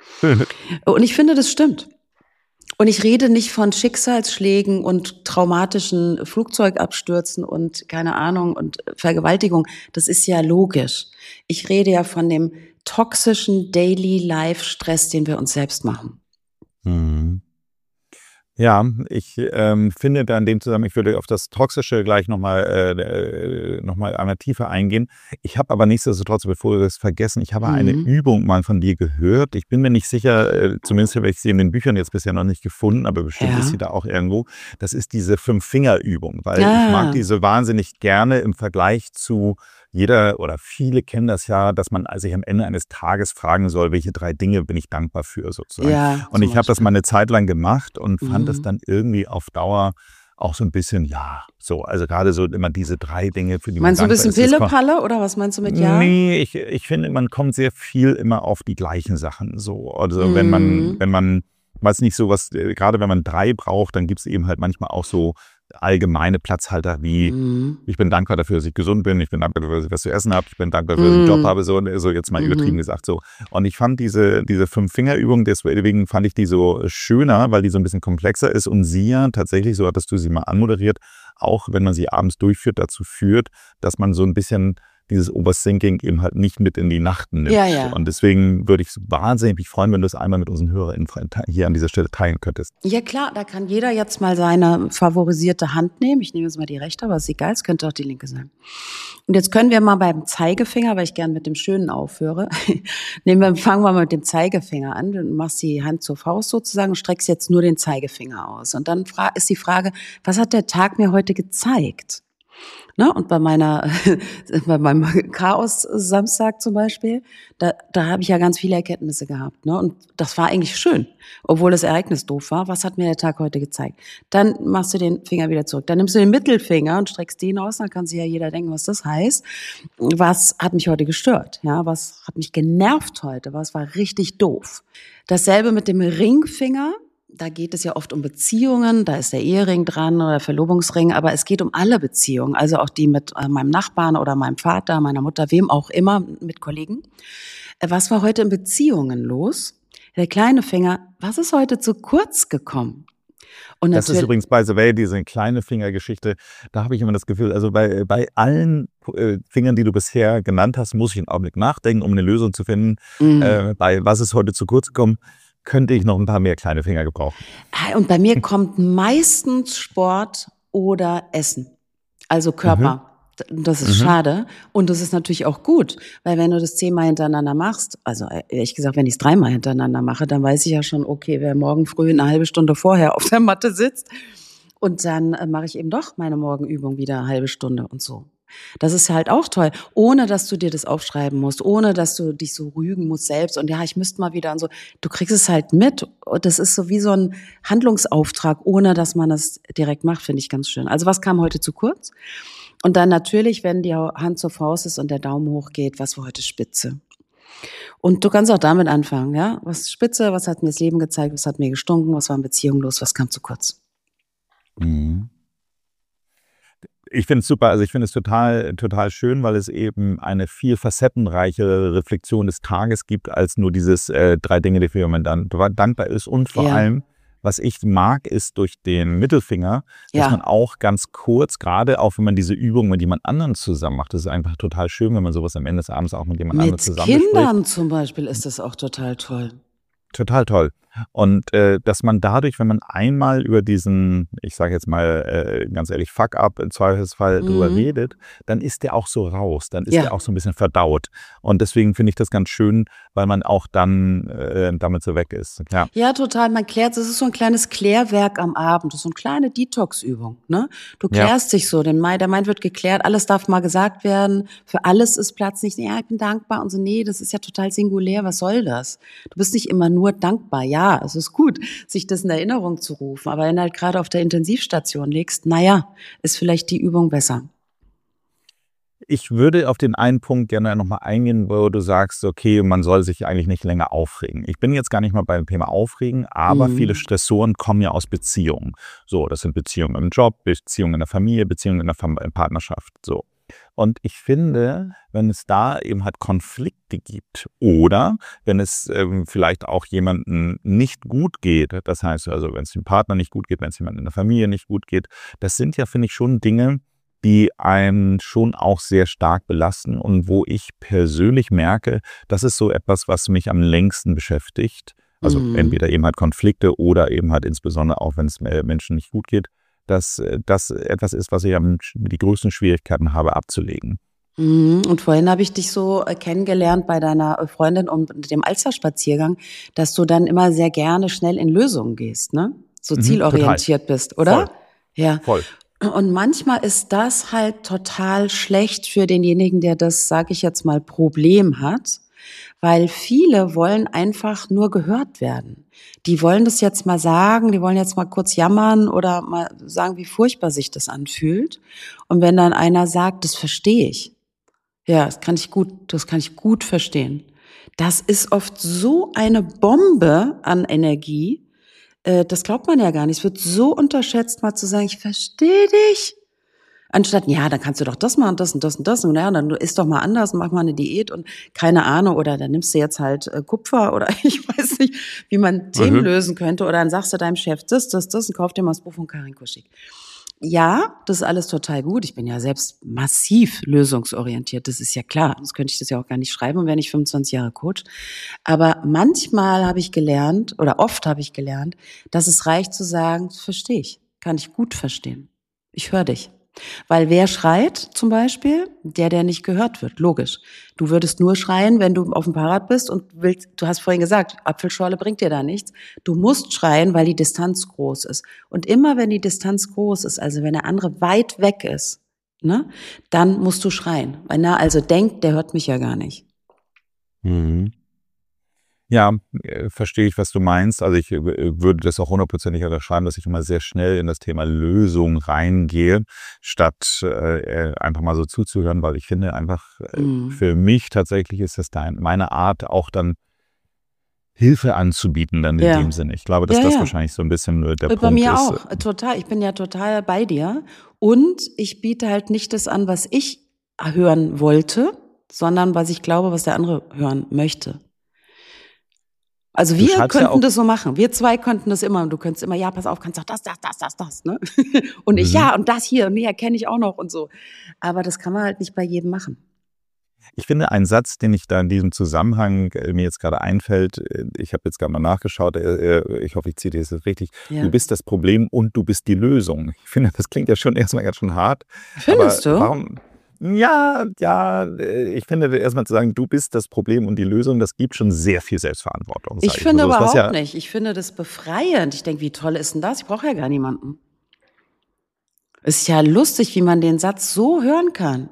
Speaker 1: Und ich finde, das stimmt. Und ich rede nicht von Schicksalsschlägen und traumatischen Flugzeugabstürzen und keine Ahnung und Vergewaltigung. Das ist ja logisch. Ich rede ja von dem toxischen Daily-Life-Stress, den wir uns selbst machen.
Speaker 2: Mhm. Ja, ich finde da in dem Zusammenhang, ich würde auf das Toxische gleich nochmal einmal tiefer eingehen. Ich habe aber nichtsdestotrotz, bevor wir das vergessen, ich habe eine Übung mal von dir gehört. Ich bin mir nicht sicher, zumindest habe ich sie in den Büchern jetzt bisher noch nicht gefunden, aber bestimmt ist sie da auch irgendwo. Das ist diese 5-Finger-Übung, weil ich mag diese wahnsinnig gerne im Vergleich zu jeder oder viele kennen das ja, dass man sich am Ende eines Tages fragen soll, welche 3 Dinge bin ich dankbar für sozusagen. Ja, und ich habe das mal eine Zeit lang gemacht und fand das dann irgendwie auf Dauer auch so ein bisschen, also gerade so immer diese 3 Dinge, für die man dankbar ist.
Speaker 1: Meinst du ein bisschen Pille-Palle oder was meinst du mit ja?
Speaker 2: Nee, ich finde, man kommt sehr viel immer auf die gleichen Sachen so. Also wenn man, weiß nicht so was, gerade wenn man 3 braucht, dann gibt es eben halt manchmal auch so allgemeine Platzhalter wie ich bin dankbar dafür, dass ich gesund bin, ich bin dankbar dafür, dass ich was zu essen habe, ich bin dankbar dafür, dass ich einen Job habe, so jetzt mal übertrieben gesagt so. Und ich fand diese 5-Finger-Übung, deswegen fand ich die so schöner, weil die so ein bisschen komplexer ist und sie ja tatsächlich, so hattest du sie mal anmoderiert, auch wenn man sie abends durchführt, dazu führt, dass man so ein bisschen dieses Overthinking eben halt nicht mit in die Nacht nimmt. Ja. Und deswegen würde ich wahnsinnig mich freuen, wenn du es einmal mit unseren HörerInnen hier an dieser Stelle teilen könntest.
Speaker 1: Ja klar, da kann jeder jetzt mal seine favorisierte Hand nehmen. Ich nehme jetzt mal die rechte, aber ist egal, es könnte auch die linke sein. Und jetzt können wir mal beim Zeigefinger, weil ich gern mit dem Schönen aufhöre, fangen wir mal mit dem Zeigefinger an. Du machst die Hand zur Faust sozusagen und streckst jetzt nur den Zeigefinger aus. Und dann ist die Frage, was hat der Tag mir heute gezeigt? Ne? Und bei meinem Chaos-Samstag zum Beispiel, da habe ich ja ganz viele Erkenntnisse gehabt. Ne? Und das war eigentlich schön, obwohl das Ereignis doof war. Was hat mir der Tag heute gezeigt? Dann machst du den Finger wieder zurück. Dann nimmst du den Mittelfinger und streckst den aus. Dann kann sich ja jeder denken, was das heißt. Was hat mich heute gestört? Ja, was hat mich genervt heute? Was war richtig doof? Dasselbe mit dem Ringfinger. Da geht es ja oft um Beziehungen, da ist der Ehering dran oder Verlobungsring, aber es geht um alle Beziehungen, also auch die mit meinem Nachbarn oder meinem Vater, meiner Mutter, wem auch immer, mit Kollegen. Was war heute in Beziehungen los? Der kleine Finger, was ist heute zu kurz gekommen? Und
Speaker 2: das ist übrigens by the way, diese kleine Fingergeschichte, da habe ich immer das Gefühl, also bei allen Fingern, die du bisher genannt hast, muss ich einen Augenblick nachdenken, um eine Lösung zu finden. Bei was ist heute zu kurz gekommen? Könnte ich noch ein paar mehr kleine Finger gebrauchen.
Speaker 1: Und bei mir kommt meistens Sport oder Essen, also Körper. Das ist schade und das ist natürlich auch gut, weil wenn du das 10-mal hintereinander machst, also ehrlich gesagt, wenn ich es 3-mal hintereinander mache, dann weiß ich ja schon, okay, wer morgen früh eine halbe Stunde vorher auf der Matte sitzt und dann mache ich eben doch meine Morgenübung wieder eine halbe Stunde und so. Das ist halt auch toll, ohne dass du dir das aufschreiben musst, ohne dass du dich so rügen musst selbst und ja, ich müsste mal wieder und so. Du kriegst es halt mit. Das ist so wie so ein Handlungsauftrag, ohne dass man das direkt macht, finde ich ganz schön. Also was kam heute zu kurz? Und dann natürlich, wenn die Hand zur Faust ist und der Daumen hoch geht, was war heute spitze? Und du kannst auch damit anfangen, ja? Was spitze, was hat mir das Leben gezeigt, was hat mir gestunken, was war in Beziehung los, was kam zu kurz?
Speaker 2: Mhm. Ich finde es super, also ich finde es total schön, weil es eben eine viel facettenreiche Reflexion des Tages gibt, als nur dieses 3 Dinge, dafür man dann dankbar ist. Und vor allem, was ich mag, ist durch den Mittelfinger, dass man auch ganz kurz, gerade auch wenn man diese Übung mit jemand anderem zusammen macht, das ist einfach total schön, wenn man sowas am Ende des Abends auch mit jemand anderem zusammen
Speaker 1: Mit Kindern zum Beispiel ist das auch total toll.
Speaker 2: Total toll. Und dass man dadurch, wenn man einmal über diesen, ich sage jetzt mal ganz ehrlich, Fuck-up im Zweifelsfall drüber redet, dann ist der auch so raus, dann ist der auch so ein bisschen verdaut. Und deswegen finde ich das ganz schön, weil man auch dann damit so weg ist.
Speaker 1: Ja, total. Man klärt, das ist so ein kleines Klärwerk am Abend, das ist so eine kleine Detox-Übung. Ne? Du klärst dich so, der Mind wird geklärt, alles darf mal gesagt werden, für alles ist Platz, nicht, ja, ich bin dankbar und so, nee, das ist ja total singulär, was soll das? Du bist nicht immer nur dankbar, ja, es ist gut, sich das in Erinnerung zu rufen, aber wenn du halt gerade auf der Intensivstation liegst, naja, ist vielleicht die Übung besser.
Speaker 2: Ich würde auf den einen Punkt gerne nochmal eingehen, wo du sagst, okay, man soll sich eigentlich nicht länger aufregen. Ich bin jetzt gar nicht mal beim Thema Aufregen, aber viele Stressoren kommen ja aus Beziehungen. So, das sind Beziehungen im Job, Beziehungen in der Familie, Beziehungen in der Partnerschaft, so. Und ich finde, wenn es da eben halt Konflikte gibt oder wenn es vielleicht auch jemandem nicht gut geht, das heißt also, wenn es dem Partner nicht gut geht, wenn es jemandem in der Familie nicht gut geht, das sind ja, finde ich, schon Dinge, die einen schon auch sehr stark belasten und wo ich persönlich merke, das ist so etwas, was mich am längsten beschäftigt. Also entweder eben halt Konflikte oder eben halt insbesondere auch, wenn es Menschen nicht gut geht, dass das etwas ist, was ich die größten Schwierigkeiten habe abzulegen.
Speaker 1: Und vorhin habe ich dich so kennengelernt bei deiner Freundin und dem Alsterspaziergang, dass du dann immer sehr gerne schnell in Lösungen gehst, ne? So zielorientiert bist, oder?
Speaker 2: Voll.
Speaker 1: Ja.
Speaker 2: Voll.
Speaker 1: Und manchmal ist das halt total schlecht für denjenigen, der das, sage ich jetzt mal, Problem hat, weil viele wollen einfach nur gehört werden. Die wollen das jetzt mal sagen, die wollen jetzt mal kurz jammern oder mal sagen, wie furchtbar sich das anfühlt. Und wenn dann einer sagt, das verstehe ich, ja, das kann ich gut verstehen. Das ist oft so eine Bombe an Energie, das glaubt man ja gar nicht. Es wird so unterschätzt, mal zu sagen, ich verstehe dich. Anstatt, ja, dann kannst du doch das machen, das und das und das. Und ja, dann isst doch mal anders, mach mal eine Diät und keine Ahnung. Oder dann nimmst du jetzt halt Kupfer oder ich weiß nicht, wie man Themen lösen könnte. Oder dann sagst du deinem Chef das und kauf dir mal das Buch von Karin Kuschig. Ja, das ist alles total gut. Ich bin ja selbst massiv lösungsorientiert. Das ist ja klar. Sonst könnte ich das ja auch gar nicht schreiben und wäre nicht 25 Jahre Coach. Aber manchmal habe ich gelernt oder oft habe ich gelernt, dass es reicht zu sagen, das verstehe ich. Kann ich gut verstehen. Ich höre dich. Weil wer schreit zum Beispiel? Der nicht gehört wird, logisch. Du würdest nur schreien, wenn du auf dem Fahrrad bist und willst, du hast vorhin gesagt, Apfelschorle bringt dir da nichts. Du musst schreien, weil die Distanz groß ist. Und immer wenn die Distanz groß ist, also wenn der andere weit weg ist, ne, dann musst du schreien. Weil also denkt, der hört mich ja gar nicht.
Speaker 2: Ja, verstehe ich, was du meinst. Also ich würde das auch 100%ig unterschreiben, dass ich immer sehr schnell in das Thema Lösung reingehe, statt einfach mal so zuzuhören, weil ich finde einfach, für mich tatsächlich ist das meine Art, auch dann Hilfe anzubieten dann in dem Sinne. Ich glaube, dass das wahrscheinlich so ein bisschen der Punkt ist.
Speaker 1: Bei mir auch, total. Ich bin ja total bei dir. Und ich biete halt nicht das an, was ich hören wollte, sondern was ich glaube, was der andere hören möchte. Also wir könnten das so machen. Wir zwei könnten das immer. Und du könntest immer, ja, pass auf, kannst auch das, ne? Und ich, ja, und das hier, und nee, erkenne ich auch noch und so. Aber das kann man halt nicht bei jedem machen.
Speaker 2: Ich finde, ein Satz, den ich da in diesem Zusammenhang mir jetzt gerade einfällt, ich habe jetzt gerade mal nachgeschaut, ich hoffe, ich zitiere es jetzt richtig, du bist das Problem und du bist die Lösung. Ich finde, das klingt ja schon erstmal ganz schön hart.
Speaker 1: Findest du?
Speaker 2: Warum? Ja, ich finde erstmal zu sagen, du bist das Problem und die Lösung, das gibt schon sehr viel Selbstverantwortung.
Speaker 1: Ich finde überhaupt nicht. Ich finde das befreiend. Ich denke, wie toll ist denn das? Ich brauche ja gar niemanden. Ist ja lustig, wie man den Satz so hören kann.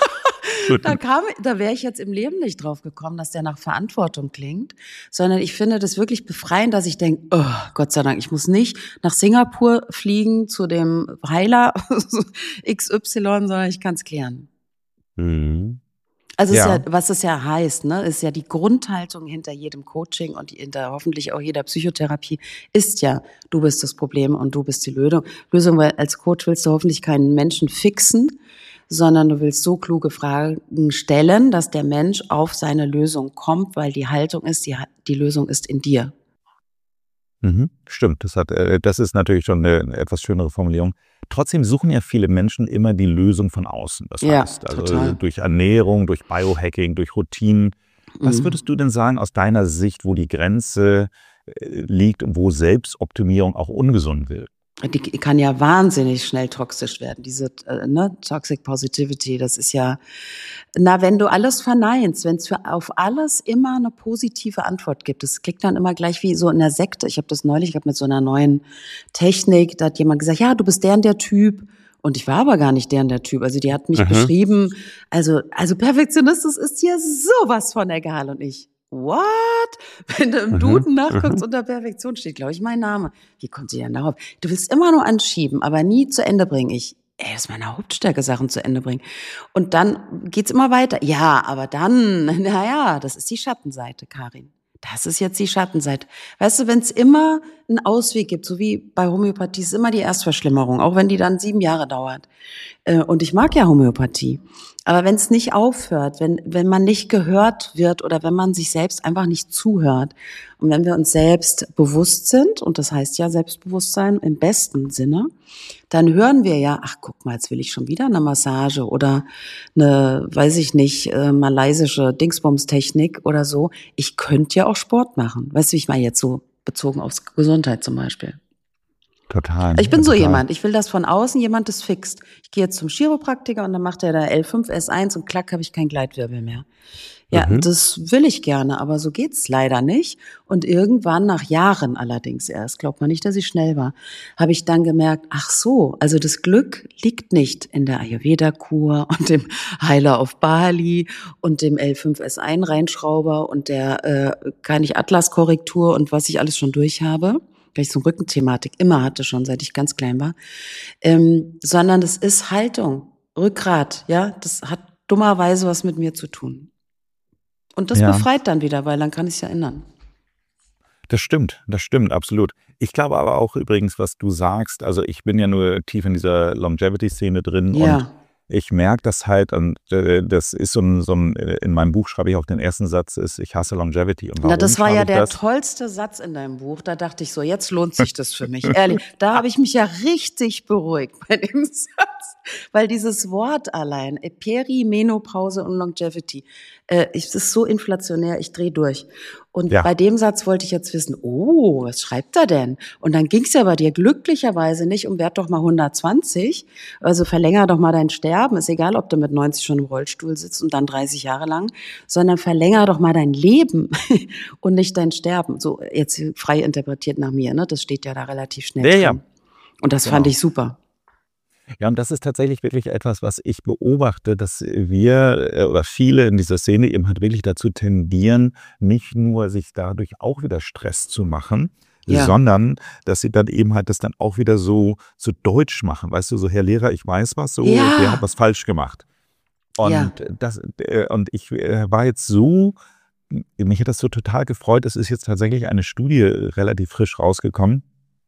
Speaker 1: Da wäre ich jetzt im Leben nicht drauf gekommen, dass der nach Verantwortung klingt, sondern ich finde das wirklich befreiend, dass ich denke, oh, Gott sei Dank, ich muss nicht nach Singapur fliegen zu dem Heiler XY, sondern ich kann es klären.
Speaker 2: Mhm.
Speaker 1: Also ist ja, was es ja heißt, ne, ist ja die Grundhaltung hinter jedem Coaching und hinter hoffentlich auch jeder Psychotherapie ist ja, du bist das Problem und du bist die Lösung, weil als Coach willst du hoffentlich keinen Menschen fixen, sondern du willst so kluge Fragen stellen, dass der Mensch auf seine Lösung kommt, weil die Haltung ist, die Lösung ist in dir.
Speaker 2: Stimmt, das ist natürlich schon eine etwas schönere Formulierung. Trotzdem suchen ja viele Menschen immer die Lösung von außen. Das heißt, also
Speaker 1: total.
Speaker 2: durch Ernährung, durch Biohacking, durch Routinen. Was würdest du denn sagen aus deiner Sicht, wo die Grenze liegt, wo Selbstoptimierung auch ungesund wird?
Speaker 1: Die kann ja wahnsinnig schnell toxisch werden, diese Toxic Positivity, das ist ja, wenn du alles verneinst, wenn es auf alles immer eine positive Antwort gibt, das klingt dann immer gleich wie so in der Sekte. Ich habe das neulich mit so einer neuen Technik, da hat jemand gesagt, ja, du bist der und der Typ. Und ich war aber gar nicht der und der Typ. Also die hat mich beschrieben, also Perfektionismus ist dir sowas von egal. Und ich, what? Wenn du im Duden nachguckst, unter Perfektion steht, glaube ich, mein Name. Wie kommt sie denn darauf? Du willst immer nur anschieben, aber nie zu Ende bringen. Das ist meine Hauptstärke, Sachen zu Ende bringen. Und dann geht's immer weiter. Ja, aber dann, das ist die Schattenseite, Karin. Das ist jetzt die Schattenseite. Weißt du, wenn es immer einen Ausweg gibt, so wie bei Homöopathie, ist immer die Erstverschlimmerung, auch wenn die dann 7 Jahre dauert. Und ich mag ja Homöopathie. Aber wenn es nicht aufhört, wenn man nicht gehört wird oder wenn man sich selbst einfach nicht zuhört und wenn wir uns selbst bewusst sind, und das heißt ja Selbstbewusstsein im besten Sinne, dann hören wir ja, ach guck mal, jetzt will ich schon wieder eine Massage oder eine, weiß ich nicht, malaysische Dingsbums-Technik oder so. Ich könnte ja auch Sport machen. Weißt du, wie ich meine jetzt so bezogen auf Gesundheit zum Beispiel.
Speaker 2: Total.
Speaker 1: Ich bin so jemand, ich will, dass von außen jemand das fixt. Ich gehe jetzt zum Chiropraktiker und dann macht er da L5, S1 und klack, habe ich keinen Gleitwirbel mehr. Ja, das will ich gerne, aber so geht's leider nicht. Und irgendwann, nach Jahren allerdings erst, glaubt man nicht, dass ich schnell war, habe ich dann gemerkt, ach so, also das Glück liegt nicht in der Ayurveda-Kur und dem Heiler auf Bali und dem L5S1-Reinschrauber und der kann ich Atlas-Korrektur und was ich alles schon durch habe, weil ich so eine Rückenthematik immer hatte, schon seit ich ganz klein war, sondern das ist Haltung, Rückgrat, ja, das hat dummerweise was mit mir zu tun. Und das befreit dann wieder, weil dann kann ich es ja ändern.
Speaker 2: Das stimmt, absolut. Ich glaube aber auch übrigens, was du sagst, also ich bin ja nur tief in dieser Longevity-Szene drin und ich merke das halt, und das ist so ein, in meinem Buch schreibe ich auch den ersten Satz, ist, ich hasse Longevity. Und warum
Speaker 1: das war ja der tollste Satz in deinem Buch, da dachte ich so, jetzt lohnt sich das für mich, ehrlich. Da habe ich mich ja richtig beruhigt bei dem Satz, weil dieses Wort allein, Perimenopause und Longevity, es ist so inflationär, ich drehe durch. Und bei dem Satz wollte ich jetzt wissen, was schreibt er denn? Und dann ging es ja bei dir glücklicherweise nicht werd doch mal 120, also verlänger doch mal dein Sterben, ist egal, ob du mit 90 schon im Rollstuhl sitzt und dann 30 Jahre lang, sondern verlänger doch mal dein Leben und nicht dein Sterben. So jetzt frei interpretiert nach mir, ne? Das steht ja da relativ schnell drin. Ja. Und das fand ich super.
Speaker 2: Ja, und das ist tatsächlich wirklich etwas, was ich beobachte, dass wir oder viele in dieser Szene eben halt wirklich dazu tendieren, nicht nur sich dadurch auch wieder Stress zu machen, sondern dass sie dann eben halt das dann auch wieder so deutsch machen. Weißt du, so Herr Lehrer, ich weiß was, so der hat was falsch gemacht. Und und ich war jetzt so, mich hat das so total gefreut, es ist jetzt tatsächlich eine Studie relativ frisch rausgekommen,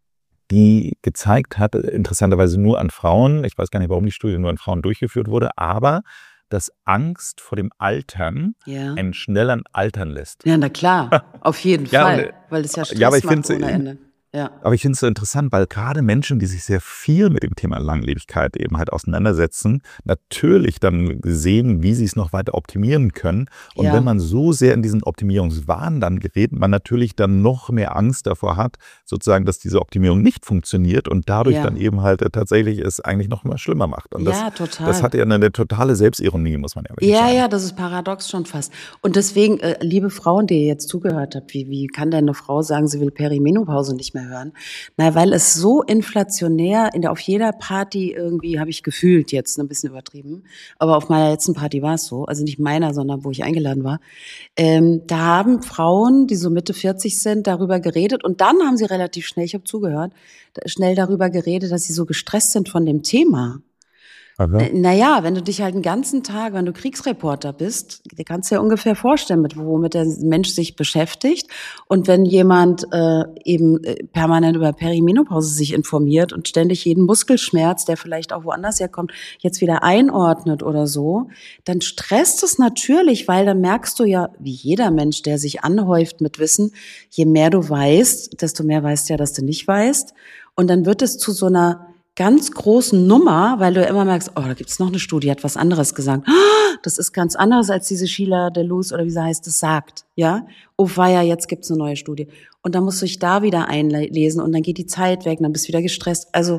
Speaker 2: die gezeigt hat, interessanterweise nur an Frauen, ich weiß gar nicht, warum die Studie nur an Frauen durchgeführt wurde, aber dass Angst vor dem Altern einen schnelleren altern lässt.
Speaker 1: Ja, na klar, auf jeden Fall, weil es ja Stress macht ohne Ende. Ja.
Speaker 2: Aber ich finde es so interessant, weil gerade Menschen, die sich sehr viel mit dem Thema Langlebigkeit eben halt auseinandersetzen, natürlich dann sehen, wie sie es noch weiter optimieren können. Und wenn man so sehr in diesen Optimierungswahn dann gerät, man natürlich dann noch mehr Angst davor hat, sozusagen, dass diese Optimierung nicht funktioniert und dadurch dann eben halt tatsächlich es eigentlich noch mal schlimmer macht. Und
Speaker 1: total.
Speaker 2: Das hat ja eine totale Selbstironie, muss man ja wirklich sagen.
Speaker 1: Ja, das ist paradox schon fast. Und deswegen, liebe Frauen, die ihr jetzt zugehört habt, wie kann denn eine Frau sagen, sie will Perimenopause nicht mehr gerne hören. Na, weil es so inflationär auf jeder Party irgendwie, habe ich gefühlt jetzt, ein bisschen übertrieben, aber auf meiner letzten Party war es so, also nicht meiner, sondern wo ich eingeladen war. Da haben Frauen, die so Mitte 40 sind, darüber geredet und dann haben sie relativ schnell, ich habe zugehört, schnell darüber geredet, dass sie so gestresst sind von dem Thema.
Speaker 2: Also,
Speaker 1: Naja, wenn du dich halt den ganzen Tag, wenn du Kriegsreporter bist, dir kannst du ja ungefähr vorstellen, womit der Mensch sich beschäftigt. Und wenn jemand permanent über Perimenopause sich informiert und ständig jeden Muskelschmerz, der vielleicht auch woanders herkommt, jetzt wieder einordnet oder so, dann stresst es natürlich, weil dann merkst du ja, wie jeder Mensch, der sich anhäuft mit Wissen, je mehr du weißt, desto mehr weißt du ja, dass du nicht weißt. Und dann wird es zu so einer ganz großen Nummer, weil du ja immer merkst, oh, da gibt's noch eine Studie, hat was anderes gesagt. Das ist ganz anders, als diese Sheila Deluz oder wie sie heißt, das sagt. Ja, oh weia, jetzt gibt's eine neue Studie. Und dann musst du dich da wieder einlesen und dann geht die Zeit weg und dann bist du wieder gestresst. Also,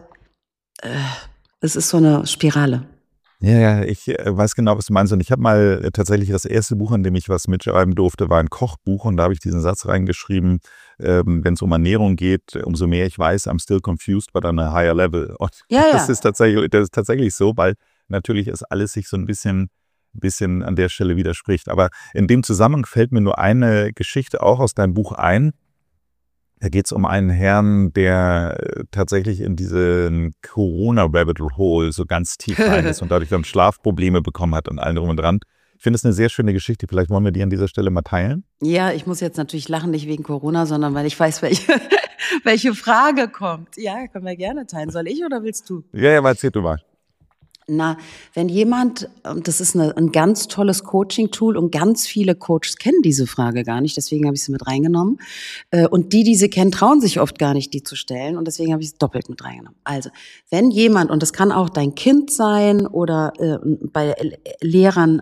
Speaker 1: es ist so eine Spirale.
Speaker 2: ja, ich weiß genau, was du meinst. Und ich habe mal tatsächlich das erste Buch, an dem ich was mitschreiben durfte, war ein Kochbuch. Und da habe ich diesen Satz reingeschrieben, wenn es um Ernährung geht, umso mehr ich weiß, I'm still confused, but on a higher level. Und
Speaker 1: Ja,
Speaker 2: das
Speaker 1: ja.
Speaker 2: ist tatsächlich so, weil natürlich es alles sich so ein bisschen an der Stelle widerspricht. Aber in dem Zusammenhang fällt mir nur eine Geschichte auch aus deinem Buch ein. Da geht es um einen Herrn, der tatsächlich in diesen Corona-Rabbit-Hole so ganz tief rein ist und dadurch dann Schlafprobleme bekommen hat und allen drum und dran. Ich finde es eine sehr schöne Geschichte. Vielleicht wollen wir die an dieser Stelle mal teilen.
Speaker 1: Ja, ich muss jetzt natürlich lachen, nicht wegen Corona, sondern weil ich weiß, welche Frage kommt. Ja, können wir gerne teilen. Soll ich oder willst du?
Speaker 2: Ja, aber erzähl du mal.
Speaker 1: Na, wenn jemand, das ist ein ganz tolles Coaching-Tool und ganz viele Coaches kennen diese Frage gar nicht, deswegen habe ich sie mit reingenommen. Und die sie kennen, trauen sich oft gar nicht, die zu stellen und deswegen habe ich es doppelt mit reingenommen. Also, wenn jemand, und das kann auch dein Kind sein oder bei Lehrern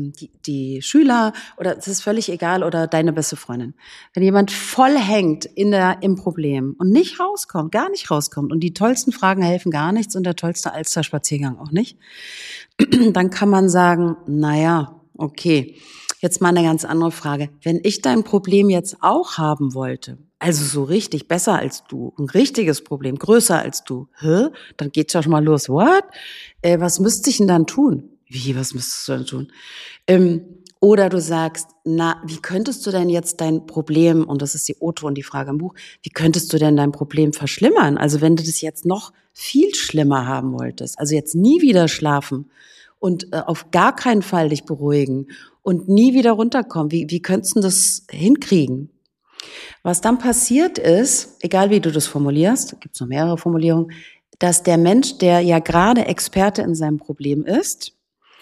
Speaker 1: die Schüler oder es ist völlig egal oder deine beste Freundin, wenn jemand voll hängt im Problem und nicht rauskommt, gar nicht rauskommt und die tollsten Fragen helfen gar nichts und der tollste Alster-Spaziergang auch nicht, dann kann man sagen, naja, okay, jetzt mal eine ganz andere Frage. Wenn ich dein Problem jetzt auch haben wollte, also so richtig besser als du, ein richtiges Problem, größer als du, dann geht's ja schon mal los. What? Was müsste ich denn dann tun? Wie, was müsstest du denn tun? Oder du sagst, na, wie könntest du denn jetzt dein Problem, und das ist die O-Ton, die Frage im Buch, wie könntest du denn dein Problem verschlimmern? Also wenn du das jetzt noch viel schlimmer haben wolltest, also jetzt nie wieder schlafen und auf gar keinen Fall dich beruhigen und nie wieder runterkommen, wie könntest du das hinkriegen? Was dann passiert ist, egal wie du das formulierst, gibt es noch mehrere Formulierungen, dass der Mensch, der ja gerade Experte in seinem Problem ist,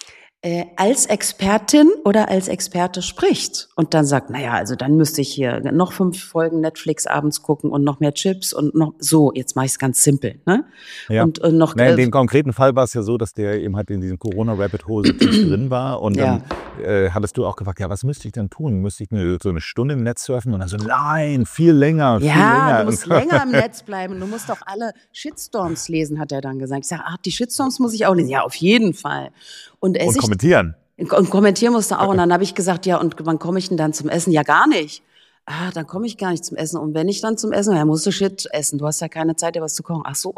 Speaker 1: als Expertin oder als Experte spricht und dann sagt, naja, also dann müsste ich hier noch 5 Folgen Netflix abends gucken und noch mehr Chips und noch so, jetzt mache ich es ganz simpel. Ne?
Speaker 2: Ja.
Speaker 1: Und noch
Speaker 2: in dem konkreten Fall war es ja so, dass der eben halt in diesem Corona-Rabbit-Hole so tief drin war und dann hattest du auch gefragt, ja, was müsste ich denn tun? Müsste ich so eine Stunde im Netz surfen? Und dann so, nein, viel länger, viel länger.
Speaker 1: Ja, du musst länger im Netz bleiben. Du musst auch alle Shitstorms lesen, hat er dann gesagt. Ich sage, die Shitstorms muss ich auch lesen. Ja, auf jeden Fall. Und
Speaker 2: kommentieren.
Speaker 1: Und kommentieren musste auch. Und dann habe ich gesagt, ja, und wann komme ich denn dann zum Essen? Ja, gar nicht. Dann komme ich gar nicht zum Essen. Und wenn ich dann zum Essen, ja, musst du Shit essen. Du hast ja keine Zeit, dir was zu kochen. Ach so.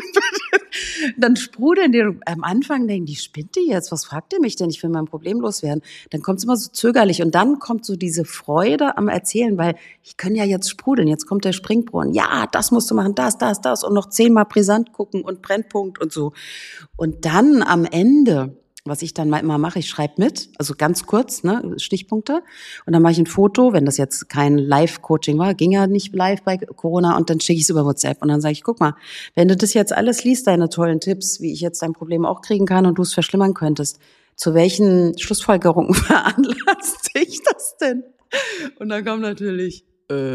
Speaker 1: Dann sprudeln die. Am Anfang denken die, spinnt die jetzt? Was fragt ihr mich denn? Ich will mein Problem loswerden. Dann kommt es immer so zögerlich. Und dann kommt so diese Freude am Erzählen, weil ich kann ja jetzt sprudeln. Jetzt kommt der Springbrunnen. Ja, das musst du machen, das. Und noch 10-mal brisant gucken und Brennpunkt und so. Und dann am Ende, was ich dann mal immer mache, ich schreibe mit, also ganz kurz, ne, Stichpunkte. Und dann mache ich ein Foto, wenn das jetzt kein Live-Coaching war, ging ja nicht live bei Corona, und dann schicke ich es über WhatsApp. Und dann sage ich, guck mal, wenn du das jetzt alles liest, deine tollen Tipps, wie ich jetzt dein Problem auch kriegen kann und du es verschlimmern könntest, zu welchen Schlussfolgerungen veranlasst dich das denn? Und dann kommt natürlich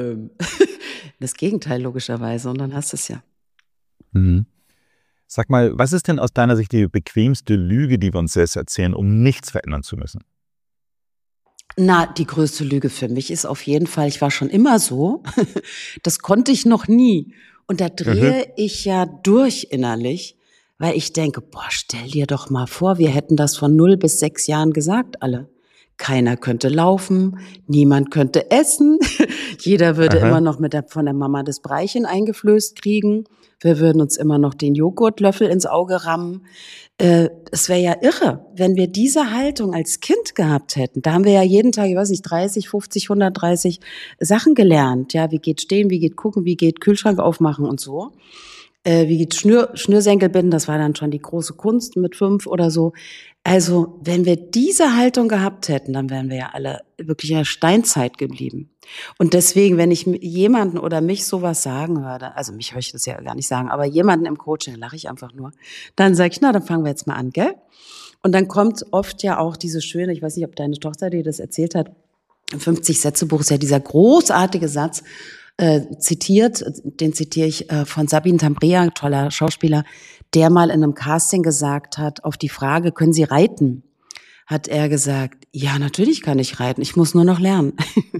Speaker 1: das Gegenteil logischerweise, und dann hast du es ja.
Speaker 2: Mhm. Sag mal, was ist denn aus deiner Sicht die bequemste Lüge, die wir uns selbst erzählen, um nichts verändern zu müssen?
Speaker 1: Na, die größte Lüge für mich ist auf jeden Fall, ich war schon immer so, das konnte ich noch nie. Und da drehe ich ja durch innerlich, weil ich denke, boah, stell dir doch mal vor, wir hätten das von 0 bis 6 Jahren gesagt, alle. Keiner könnte laufen, niemand könnte essen, jeder würde immer noch von der Mama das Breichen eingeflößt kriegen, wir würden uns immer noch den Joghurtlöffel ins Auge rammen. Es wäre ja irre, wenn wir diese Haltung als Kind gehabt hätten. Da haben wir ja jeden Tag, ich weiß nicht, 30, 50, 130 Sachen gelernt. Ja, wie geht stehen, wie geht gucken, wie geht Kühlschrank aufmachen und so. Wie geht Schnürsenkel binden, das war dann schon die große Kunst mit 5 oder so. Also, wenn wir diese Haltung gehabt hätten, dann wären wir ja alle wirklich in der Steinzeit geblieben. Und deswegen, wenn ich jemanden oder mich sowas sagen würde, also mich höre ich das ja gar nicht sagen, aber jemanden im Coaching, lache ich einfach nur, dann sage ich, na, dann fangen wir jetzt mal an, gell? Und dann kommt oft ja auch diese schöne, ich weiß nicht, ob deine Tochter dir das erzählt hat, im 50-Sätze-Buch ist ja dieser großartige Satz, den zitiere ich von Sabine Tambrea, toller Schauspieler, der mal in einem Casting gesagt hat, auf die Frage, können Sie reiten? Hat er gesagt, ja, natürlich kann ich reiten, ich muss nur noch lernen.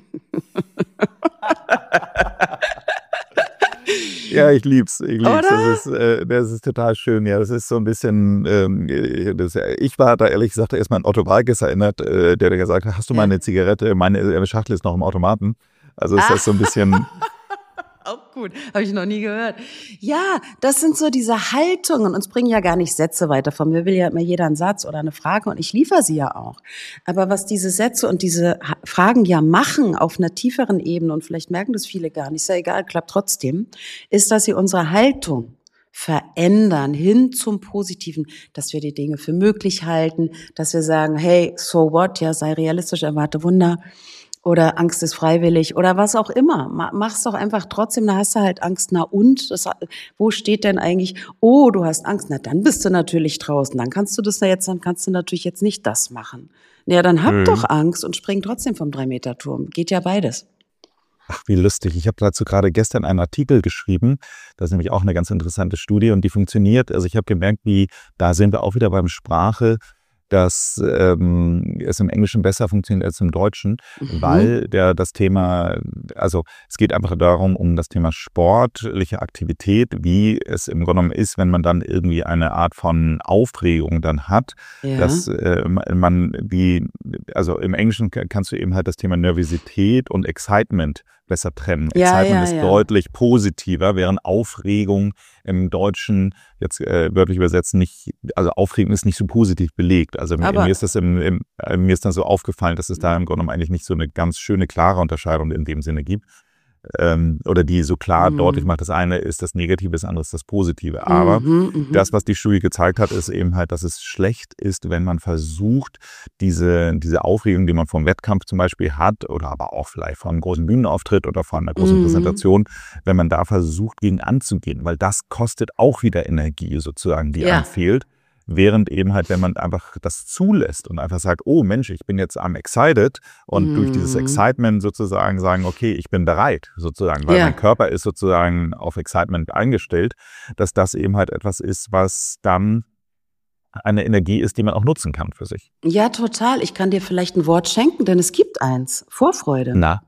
Speaker 2: Ja, ich lieb's.
Speaker 1: Oder?
Speaker 2: Das ist total schön. Ja, das ist so ein bisschen, ich war da ehrlich gesagt erstmal an Otto Walkes erinnert, der gesagt hat, hast du mal eine Zigarette? Meine Schachtel ist noch im Automaten. Also ist das so ein bisschen...
Speaker 1: Auch gut, habe ich noch nie gehört. Ja, das sind so diese Haltungen. Uns bringen ja gar nicht Sätze weiter von mir. Will ja immer jeder einen Satz oder eine Frage und ich liefere sie ja auch. Aber was diese Sätze und diese Fragen ja machen auf einer tieferen Ebene, und vielleicht merken das viele gar nicht, ist ja egal, klappt trotzdem, ist, dass sie unsere Haltung verändern hin zum Positiven, dass wir die Dinge für möglich halten, dass wir sagen, hey, so what, ja, sei realistisch, erwarte Wunder. Oder Angst ist freiwillig oder was auch immer. Mach's doch einfach trotzdem, da hast du halt Angst. Na und? Wo steht denn eigentlich, oh, du hast Angst, na dann bist du natürlich draußen. Dann kannst du natürlich jetzt nicht das machen. Ja, dann hab doch Angst und spring trotzdem vom 3-Meter-Turm. Geht ja beides.
Speaker 2: Ach, wie lustig. Ich habe dazu gerade gestern einen Artikel geschrieben. Das ist nämlich auch eine ganz interessante Studie und die funktioniert. Also ich habe gemerkt, da sind wir auch wieder beim Sprache, dass es im Englischen besser funktioniert als im Deutschen, weil das Thema, also es geht einfach darum, um das Thema sportliche Aktivität, wie es im Grunde genommen ist, wenn man dann irgendwie eine Art von Aufregung dann hat, dass also im Englischen kannst du eben halt das Thema Nervosität und Excitement besser trennen. Excitement ist deutlich positiver, während Aufregung im Deutschen, jetzt wörtlich übersetzt, nicht, also Aufregung ist nicht so positiv belegt. Also mir ist das dann so aufgefallen, dass es da im Grunde genommen eigentlich nicht so eine ganz schöne, klare Unterscheidung in dem Sinne gibt. Oder die so klar deutlich macht, das eine ist das Negative, das andere ist das Positive. Aber das, was die Studie gezeigt hat, ist eben halt, dass es schlecht ist, wenn man versucht, diese Aufregung, die man vom Wettkampf zum Beispiel hat oder aber auch vielleicht von einem großen Bühnenauftritt oder von einer großen Präsentation, wenn man da versucht, gegen anzugehen, weil das kostet auch wieder Energie sozusagen, die einem fehlt. Während eben halt, wenn man einfach das zulässt und einfach sagt, oh Mensch, ich bin jetzt am excited und durch dieses Excitement sozusagen sagen, okay, ich bin bereit sozusagen, weil mein Körper ist sozusagen auf Excitement eingestellt, dass das eben halt etwas ist, was dann eine Energie ist, die man auch nutzen kann für sich.
Speaker 1: Ja, total. Ich kann dir vielleicht ein Wort schenken, denn es gibt eins. Vorfreude.
Speaker 2: Na?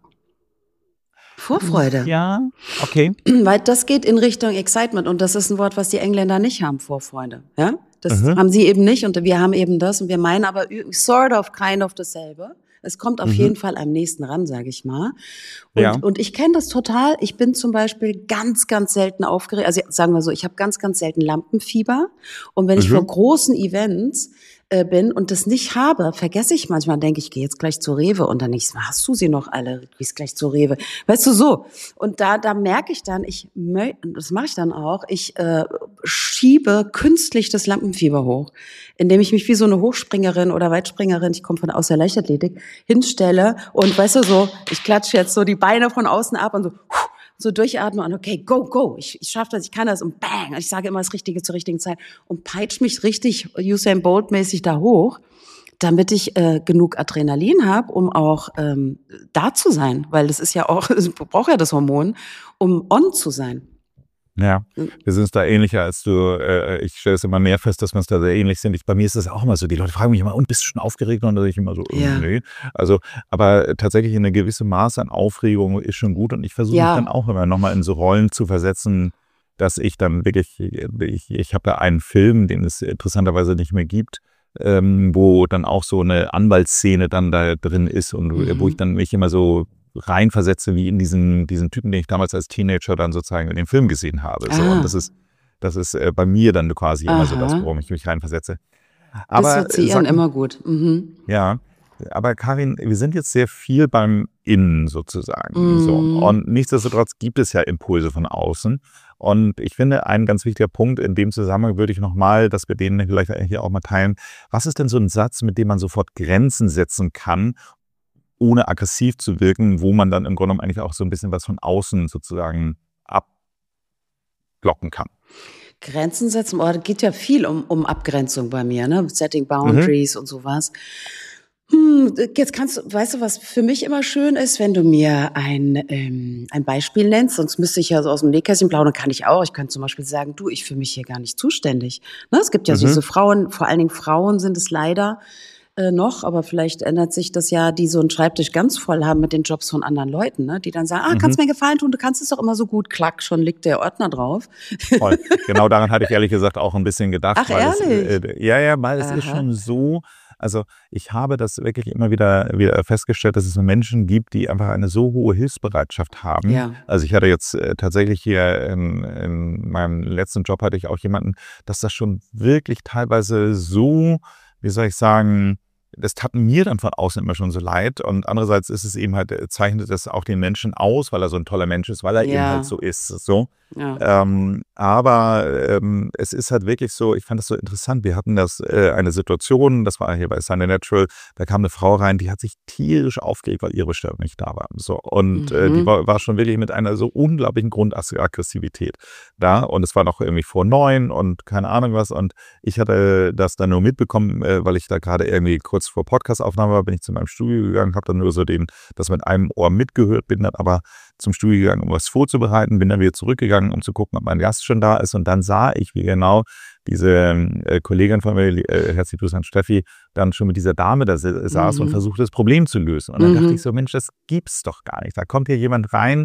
Speaker 1: Vorfreude.
Speaker 2: Ja, okay.
Speaker 1: Weil das geht in Richtung Excitement und das ist ein Wort, was die Engländer nicht haben, Vorfreude. Ja? Das haben sie eben nicht und wir haben eben das und wir meinen aber sort of, kind of dasselbe. Es kommt auf jeden Fall am nächsten ran, sage ich mal. Und ich kenne das total. Ich bin zum Beispiel ganz, ganz selten aufgeregt. Also sagen wir so, ich habe ganz, ganz selten Lampenfieber. Und wenn ich vor großen Events bin und das nicht habe, vergesse ich manchmal, denke ich, gehe jetzt gleich zur Rewe und dann nicht, hast du sie noch alle, gehst gleich zur Rewe. Weißt du, so. Und da merke ich dann, das mache ich dann auch, ich schiebe künstlich das Lampenfieber hoch, indem ich mich wie so eine Hochspringerin oder Weitspringerin, ich komme aus der Leichtathletik, hinstelle und weißt du so, ich klatsche jetzt so die Beine von außen ab und so durchatme und okay, go, ich schaffe das, ich kann das und bang, ich sage immer das Richtige zur richtigen Zeit und peitsche mich richtig Usain Bolt-mäßig da hoch, damit ich genug Adrenalin habe, um auch da zu sein, weil das ist ja auch, ich brauche ja das Hormon, um on zu sein.
Speaker 2: Ja, wir sind da ähnlicher als du. Ich stelle es immer mehr fest, dass wir uns da sehr ähnlich sind. Bei mir ist das auch immer so. Die Leute fragen mich immer, und bist du schon aufgeregt? Und dann ich immer so, nee. Also, aber tatsächlich eine gewisse Maß an Aufregung ist schon gut. Und ich versuche mich dann auch immer nochmal in so Rollen zu versetzen, dass ich dann wirklich, ich habe da einen Film, den es interessanterweise nicht mehr gibt, wo dann auch so eine Anwaltsszene dann da drin ist und wo ich dann mich immer so reinversetze wie in diesen Typen, den ich damals als Teenager dann sozusagen in dem Film gesehen habe. So, und das ist bei mir dann quasi immer so das, worum ich mich reinversetze. Aber
Speaker 1: dissoziieren immer gut.
Speaker 2: Ja, aber Karin, wir sind jetzt sehr viel beim Innen sozusagen. So. Und nichtsdestotrotz gibt es ja Impulse von außen. Und ich finde, ein ganz wichtiger Punkt in dem Zusammenhang würde ich nochmal, dass wir den vielleicht hier auch mal teilen. Was ist denn so ein Satz, mit dem man sofort Grenzen setzen kann, ohne aggressiv zu wirken, wo man dann im Grunde genommen eigentlich auch so ein bisschen was von außen sozusagen abblocken kann?
Speaker 1: Grenzen setzen, das geht ja viel um Abgrenzung bei mir, ne? Setting Boundaries und sowas. Jetzt weißt du, was für mich immer schön ist, wenn du mir ein Beispiel nennst, sonst müsste ich ja so aus dem Nähkästchen plaudern, kann ich auch. Ich könnte zum Beispiel sagen, du, ich fühle mich hier gar nicht zuständig. Ne? Es gibt ja diese Frauen, vor allen Dingen Frauen sind es leider noch, aber vielleicht ändert sich das ja, die so einen Schreibtisch ganz voll haben mit den Jobs von anderen Leuten, ne? Die dann sagen, kannst mir Gefallen tun, du kannst es doch immer so gut, klack, schon liegt der Ordner drauf.
Speaker 2: Voll. Genau daran hatte ich ehrlich gesagt auch ein bisschen gedacht.
Speaker 1: Ach, ehrlich?
Speaker 2: Weil es ist schon so. Also ich habe das wirklich immer wieder festgestellt, dass es Menschen gibt, die einfach eine so hohe Hilfsbereitschaft haben.
Speaker 1: Ja.
Speaker 2: Also ich hatte jetzt tatsächlich hier in meinem letzten Job hatte ich auch jemanden, dass das schon wirklich teilweise so, wie soll ich sagen, das tat mir dann von außen immer schon so leid. Und andererseits ist es eben halt, zeichnet das auch den Menschen aus, weil er so ein toller Mensch ist, weil er eben halt so ist. So. Ja. Aber es ist halt wirklich so, ich fand das so interessant. Wir hatten eine Situation, das war hier bei Sunday Natural, da kam eine Frau rein, die hat sich tierisch aufgeregt, weil ihre Bestellung nicht da war. So. Und die war schon wirklich mit einer so unglaublichen Grundaggressivität da. Und es war noch irgendwie vor 9 und keine Ahnung was. Und ich hatte das dann nur mitbekommen, weil ich da gerade irgendwie kurz vor Podcastaufnahme war, bin ich zu meinem Studio gegangen, habe dann nur so das mit einem Ohr mitgehört, bin dann aber zum Studio gegangen, um was vorzubereiten, bin dann wieder zurückgegangen, um zu gucken, ob mein Gast schon da ist. Und dann sah ich, wie genau diese Kollegin von mir, herzlichen Grüße an Steffi, dann schon mit dieser Dame da saß und versuchte, das Problem zu lösen. Und dann dachte ich so, Mensch, das gibt's doch gar nicht. Da kommt hier jemand rein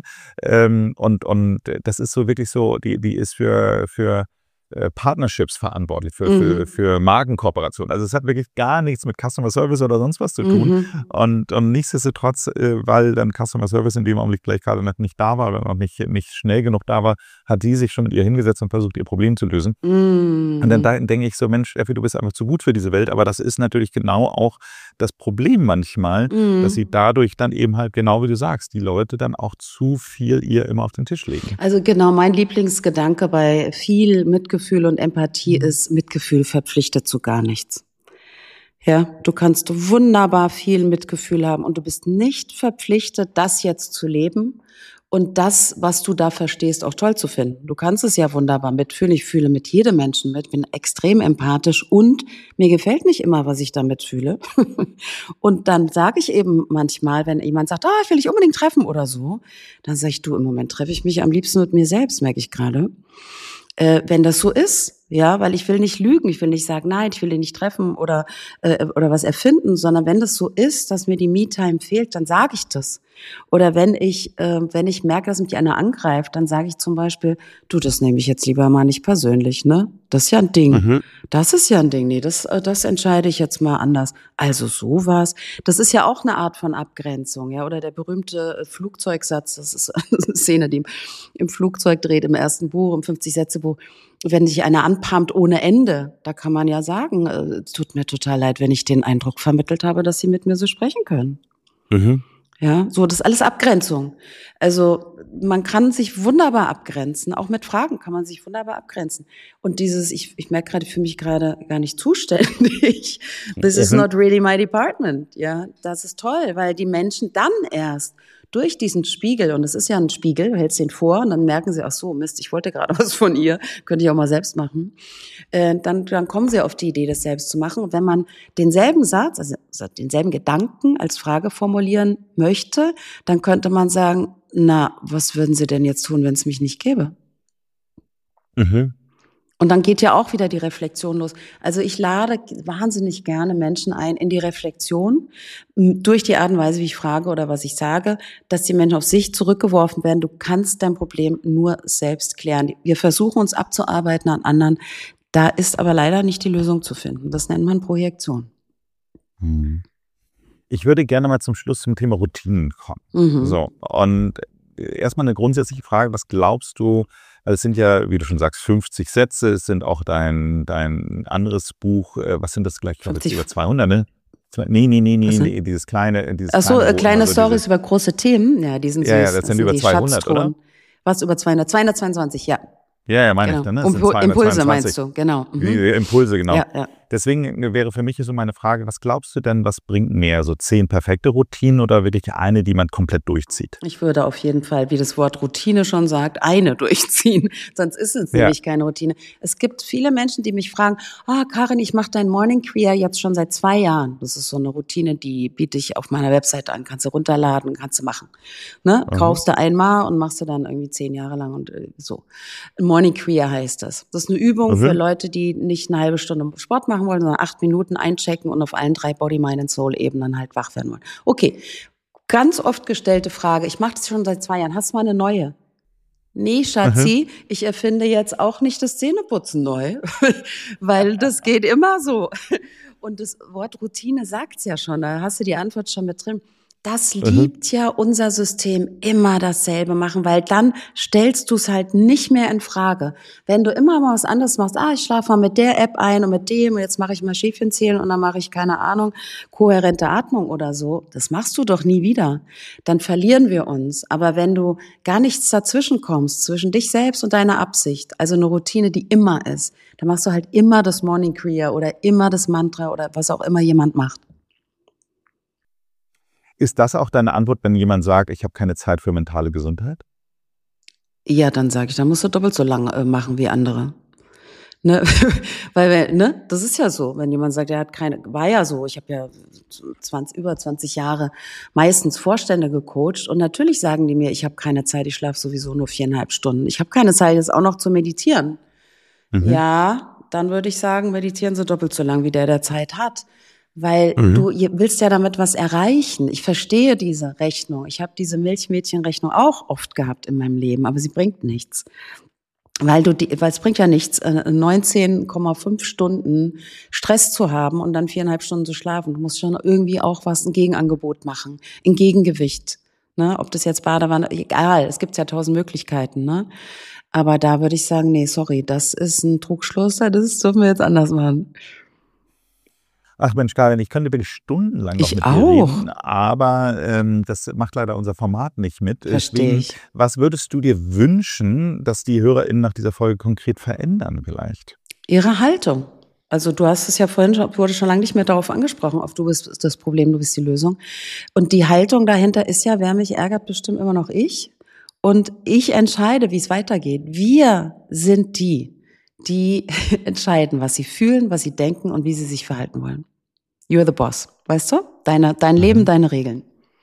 Speaker 2: und das ist so wirklich so, die ist für Partnerships verantwortlich, für Markenkooperationen. Also es hat wirklich gar nichts mit Customer Service oder sonst was zu tun. Und nichtsdestotrotz, weil dann Customer Service in dem Augenblick vielleicht gerade nicht da war oder noch nicht schnell genug da war, hat die sich schon mit ihr hingesetzt und versucht, ihr Problem zu lösen. Und dann denke ich so, Mensch, Steffi, du bist einfach zu gut für diese Welt. Aber das ist natürlich genau auch das Problem manchmal, dass sie dadurch dann eben halt, genau wie du sagst, die Leute dann auch zu viel ihr immer auf den Tisch legen.
Speaker 1: Also genau, mein Lieblingsgedanke bei viel Mitgefühl und Empathie ist, Mitgefühl verpflichtet zu gar nichts. Ja, du kannst wunderbar viel Mitgefühl haben und du bist nicht verpflichtet, das jetzt zu leben und das, was du da verstehst, auch toll zu finden. Du kannst es ja wunderbar mitfühlen. Ich fühle mit jedem Menschen mit, bin extrem empathisch und mir gefällt nicht immer, was ich da mitfühle. Und dann sage ich eben manchmal, wenn jemand sagt, ich will dich unbedingt treffen oder so, dann sage ich, du, im Moment treffe ich mich am liebsten mit mir selbst, merke ich gerade. Wenn das so ist, ja, weil ich will nicht lügen, ich will nicht sagen, nein, ich will ihn nicht treffen oder was erfinden, sondern wenn das so ist, dass mir die Me-Time fehlt, dann sage ich das. Oder wenn ich merke, dass mich einer angreift, dann sage ich zum Beispiel, du, das nehme ich jetzt lieber mal nicht persönlich, ne? Das ist ja ein Ding. Das ist ja ein Ding. Nee, das entscheide ich jetzt mal anders. Also sowas. Das ist ja auch eine Art von Abgrenzung, ja? Oder der berühmte Flugzeugsatz, das ist eine Szene, die im Flugzeug dreht, im ersten Buch, im 50-Sätze-Buch. Wenn sich einer anpumpt ohne Ende, da kann man ja sagen, es tut mir total leid, wenn ich den Eindruck vermittelt habe, dass sie mit mir so sprechen können. Ja, so, das ist alles Abgrenzung. Also, man kann sich wunderbar abgrenzen. Auch mit Fragen kann man sich wunderbar abgrenzen. Und ich merke gerade, ich fühle mich gerade gar nicht zuständig. This is not really my department. Ja, das ist toll, weil die Menschen dann erst durch diesen Spiegel, und es ist ja ein Spiegel, du hältst den vor und dann merken sie, ach so, Mist, ich wollte gerade was von ihr, könnte ich auch mal selbst machen. Dann kommen sie auf die Idee, das selbst zu machen. Und wenn man denselben Satz, also denselben Gedanken als Frage formulieren möchte, dann könnte man sagen, na, was würden Sie denn jetzt tun, wenn es mich nicht gäbe? Und dann geht ja auch wieder die Reflexion los. Also ich lade wahnsinnig gerne Menschen ein in die Reflexion durch die Art und Weise, wie ich frage oder was ich sage, dass die Menschen auf sich zurückgeworfen werden. Du kannst dein Problem nur selbst klären. Wir versuchen uns abzuarbeiten an anderen. Da ist aber leider nicht die Lösung zu finden. Das nennt man Projektion.
Speaker 2: Ich würde gerne mal zum Schluss zum Thema Routinen kommen. So, und erstmal eine grundsätzliche Frage, was glaubst du, also es sind ja, wie du schon sagst, 50 Sätze, es sind auch dein anderes Buch, was sind das gleich, ich glaube jetzt über 200, ne? Nee, dieses kleine.
Speaker 1: Ach so, kleine Stories über große Themen, ja, die sind süß.
Speaker 2: Ja, das sind über 200, oder?
Speaker 1: Was, über 200? 222, ja.
Speaker 2: Ja, meine
Speaker 1: genau.
Speaker 2: Ich dann. Ne?
Speaker 1: Impulse meinst du, genau.
Speaker 2: Impulse, genau.
Speaker 1: Ja.
Speaker 2: Deswegen wäre für mich so meine Frage, was glaubst du denn, was bringt mehr? So 10 perfekte Routinen oder wirklich eine, die man komplett durchzieht?
Speaker 1: Ich würde auf jeden Fall, wie das Wort Routine schon sagt, eine durchziehen. Sonst ist es nämlich keine Routine. Es gibt viele Menschen, die mich fragen, Karin, ich mache dein Morning Queer jetzt schon seit 2 Jahren. Das ist so eine Routine, die biete ich auf meiner Webseite an. Kannst du runterladen, kannst du machen. Ne? Kaufst du einmal und machst du dann irgendwie 10 Jahre lang und so. Morning Queer heißt das. Das ist eine Übung für Leute, die nicht eine halbe Stunde Sport machen wollen, sondern 8 Minuten einchecken und auf allen 3 Body, Mind und Soul Ebenen halt wach werden wollen. Okay, ganz oft gestellte Frage. Ich mache das schon seit 2 Jahren. Hast du mal eine neue? Nee, Schatzi, ich erfinde jetzt auch nicht das Zähneputzen neu, weil das geht immer so. Und das Wort Routine sagt's ja schon, da hast du die Antwort schon mit drin. Das liebt ja unser System, immer dasselbe machen, weil dann stellst du es halt nicht mehr in Frage. Wenn du immer mal was anderes machst, ich schlafe mal mit der App ein und mit dem und jetzt mache ich mal Schäfchen zählen und dann mache ich, keine Ahnung, kohärente Atmung oder so, das machst du doch nie wieder. Dann verlieren wir uns. Aber wenn du gar nichts dazwischen kommst, zwischen dich selbst und deiner Absicht, also eine Routine, die immer ist, dann machst du halt immer das Morning Queer oder immer das Mantra oder was auch immer jemand macht.
Speaker 2: Ist das auch deine Antwort, wenn jemand sagt, ich habe keine Zeit für mentale Gesundheit?
Speaker 1: Ja, dann sage ich, dann musst du doppelt so lange machen wie andere. Ne? Weil, ne, das ist ja so, wenn jemand sagt, er hat keine, war ja so, ich habe ja über 20 Jahre meistens Vorstände gecoacht und natürlich sagen die mir, ich habe keine Zeit, ich schlafe sowieso nur 4,5 Stunden. Ich habe keine Zeit, jetzt auch noch zu meditieren. Ja, dann würde ich sagen, meditieren Sie doppelt so lang, wie der Zeit hat. Weil du willst ja damit was erreichen. Ich verstehe diese Rechnung. Ich habe diese Milchmädchenrechnung auch oft gehabt in meinem Leben, aber sie bringt nichts. Weil es bringt ja nichts, 19,5 Stunden Stress zu haben und dann 4,5 Stunden zu schlafen. Du musst schon irgendwie auch ein Gegenangebot machen, ein Gegengewicht. Ne? Ob das jetzt Badewanne, egal, es gibt ja 1000 Möglichkeiten. Ne? Aber da würde ich sagen, nee, sorry, das ist ein Trugschluss, das dürfen wir jetzt anders machen.
Speaker 2: Ach Mensch, Karin, ich könnte wirklich stundenlang noch mit dir reden, aber das macht leider unser Format nicht mit.
Speaker 1: Verstehe ich.
Speaker 2: Was würdest du dir wünschen, dass die HörerInnen nach dieser Folge konkret verändern vielleicht?
Speaker 1: Ihre Haltung. Also du hast es ja vorhin wurde schon lange nicht mehr darauf angesprochen, du bist das Problem, du bist die Lösung. Und die Haltung dahinter ist ja, wer mich ärgert, bestimmt immer noch ich. Und ich entscheide, wie es weitergeht. Wir sind die entscheiden, was sie fühlen, was sie denken und wie sie sich verhalten wollen. You're the boss, weißt du? Dein Leben, deine Regeln.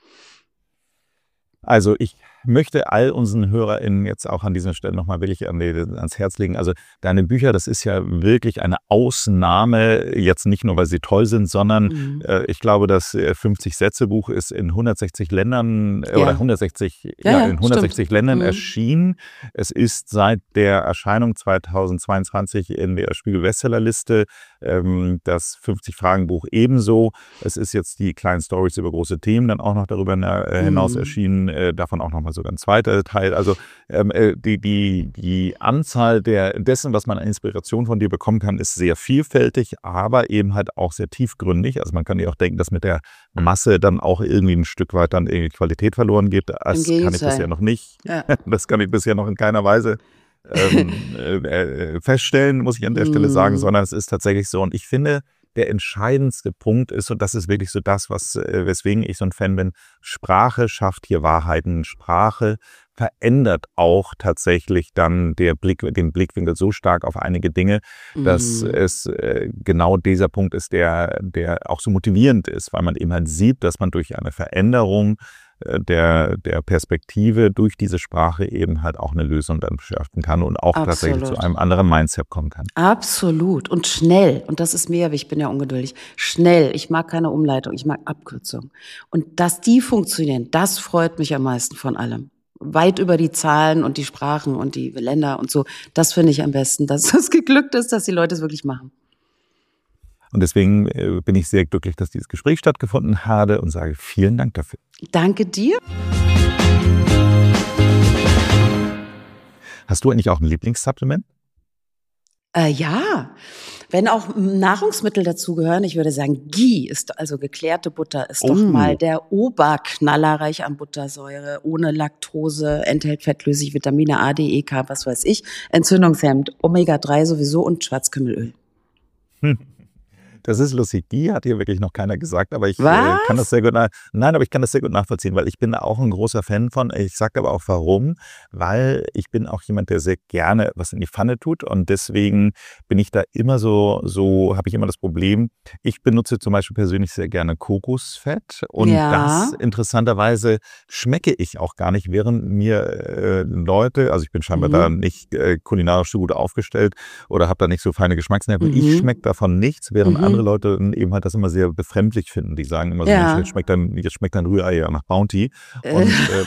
Speaker 2: Also ich möchte all unseren HörerInnen jetzt auch an dieser Stelle nochmal wirklich ans Herz legen. Also deine Bücher, das ist ja wirklich eine Ausnahme, jetzt nicht nur, weil sie toll sind, sondern ich glaube, das 50-Sätze-Buch ist in 160 Ländern oder 160 Ländern erschienen. Es ist seit der Erscheinung 2022 in der Spiegel-Bestsellerliste das 50-Fragen-Buch ebenso. Es ist jetzt die kleinen Stories über große Themen dann auch noch darüber hinaus erschienen, davon auch nochmal sogar ein zweiter Teil. Also die Anzahl dessen, was man an Inspiration von dir bekommen kann, ist sehr vielfältig, aber eben halt auch sehr tiefgründig. Also man kann ja auch denken, dass mit der Masse dann auch irgendwie ein Stück weit dann irgendwie Qualität verloren geht. Das kann ich bisher noch nicht. Ja. Das kann ich bisher noch in keiner Weise feststellen, muss ich an der Stelle sagen, sondern es ist tatsächlich so. Und ich finde, der entscheidendste Punkt ist, und das ist wirklich so das, weswegen ich so ein Fan bin, Sprache schafft hier Wahrheiten. Sprache verändert auch tatsächlich dann den Blickwinkel so stark auf einige Dinge, dass es genau dieser Punkt ist, der auch so motivierend ist, weil man eben halt sieht, dass man durch eine Veränderung der Perspektive durch diese Sprache eben halt auch eine Lösung dann schaffen kann und auch tatsächlich zu einem anderen Mindset kommen kann.
Speaker 1: Absolut. Und schnell. Und das ist mir, ich bin ja ungeduldig. Schnell. Ich mag keine Umleitung. Ich mag Abkürzung. Und dass die funktionieren, das freut mich am meisten von allem. weit über die Zahlen und die Sprachen und die Länder und so. Das finde ich am besten, dass es geglückt ist, dass die Leute es wirklich machen.
Speaker 2: Und deswegen bin ich sehr glücklich, dass dieses Gespräch stattgefunden habe und sage vielen Dank dafür.
Speaker 1: Danke dir.
Speaker 2: Hast du eigentlich auch ein Lieblingssupplement?
Speaker 1: Ja, wenn auch Nahrungsmittel dazugehören, ich würde sagen, Ghee ist also geklärte Butter, ist doch mal der Oberknaller, reich an Buttersäure, ohne Laktose, enthält fettlöslich Vitamine A, D, E, K, was weiß ich, entzündungshemmend, Omega-3 sowieso und Schwarzkümmelöl.
Speaker 2: Das ist lustig. Die hat hier wirklich noch keiner gesagt, aber ich kann das sehr gut ich kann das sehr gut nachvollziehen, weil ich bin auch ein großer Fan von. Ich sage aber auch warum, weil ich bin auch jemand, der sehr gerne was in die Pfanne tut und deswegen bin ich da immer so habe ich immer das Problem. Ich benutze zum Beispiel persönlich sehr gerne Kokosfett und das interessanterweise schmecke ich auch gar nicht, während mir Leute, also ich bin scheinbar da nicht kulinarisch so gut aufgestellt oder habe da nicht so feine Geschmacksnerven. Ich schmecke davon nichts, während andere Leute eben halt das immer sehr befremdlich finden. Die sagen immer so, jetzt schmeckt dein Rührei ja nach Bounty. Und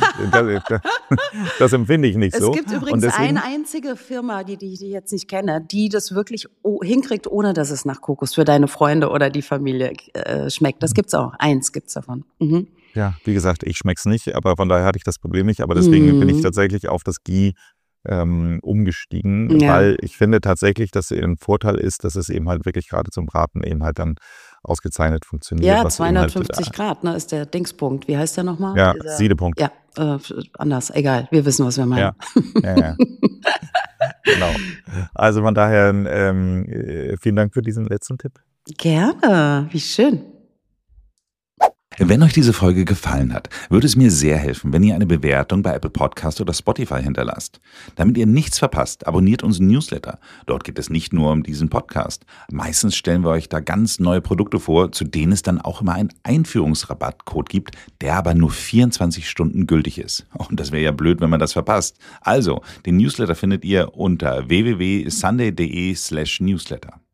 Speaker 2: das empfinde ich nicht so.
Speaker 1: Es gibt übrigens eine einzige Firma, die ich jetzt nicht kenne, die das wirklich hinkriegt, ohne dass es nach Kokos für deine Freunde oder die Familie schmeckt. Das gibt's auch. Eins gibt's davon. Mhm.
Speaker 2: Ja, wie gesagt, ich schmeck's nicht, aber von daher hatte ich das Problem nicht. Aber deswegen bin ich tatsächlich auf das Ghee umgestiegen, weil ich finde tatsächlich, dass ein Vorteil ist, dass es eben halt wirklich gerade zum Braten eben halt dann ausgezeichnet funktioniert.
Speaker 1: Ja, 250 Grad, ne, ist der Dingspunkt. Wie heißt der nochmal?
Speaker 2: Ja, Siedepunkt.
Speaker 1: Ja, anders, egal. Wir wissen, was wir meinen.
Speaker 2: Ja. Genau. Also von daher vielen Dank für diesen letzten Tipp.
Speaker 1: Gerne, wie schön.
Speaker 3: Wenn euch diese Folge gefallen hat, würde es mir sehr helfen, wenn ihr eine Bewertung bei Apple Podcast oder Spotify hinterlasst. Damit ihr nichts verpasst, abonniert unseren Newsletter. Dort geht es nicht nur um diesen Podcast. Meistens stellen wir euch da ganz neue Produkte vor, zu denen es dann auch immer einen Einführungsrabattcode gibt, der aber nur 24 Stunden gültig ist. Und das wäre ja blöd, wenn man das verpasst. Also, den Newsletter findet ihr unter www.sunday.de/newsletter.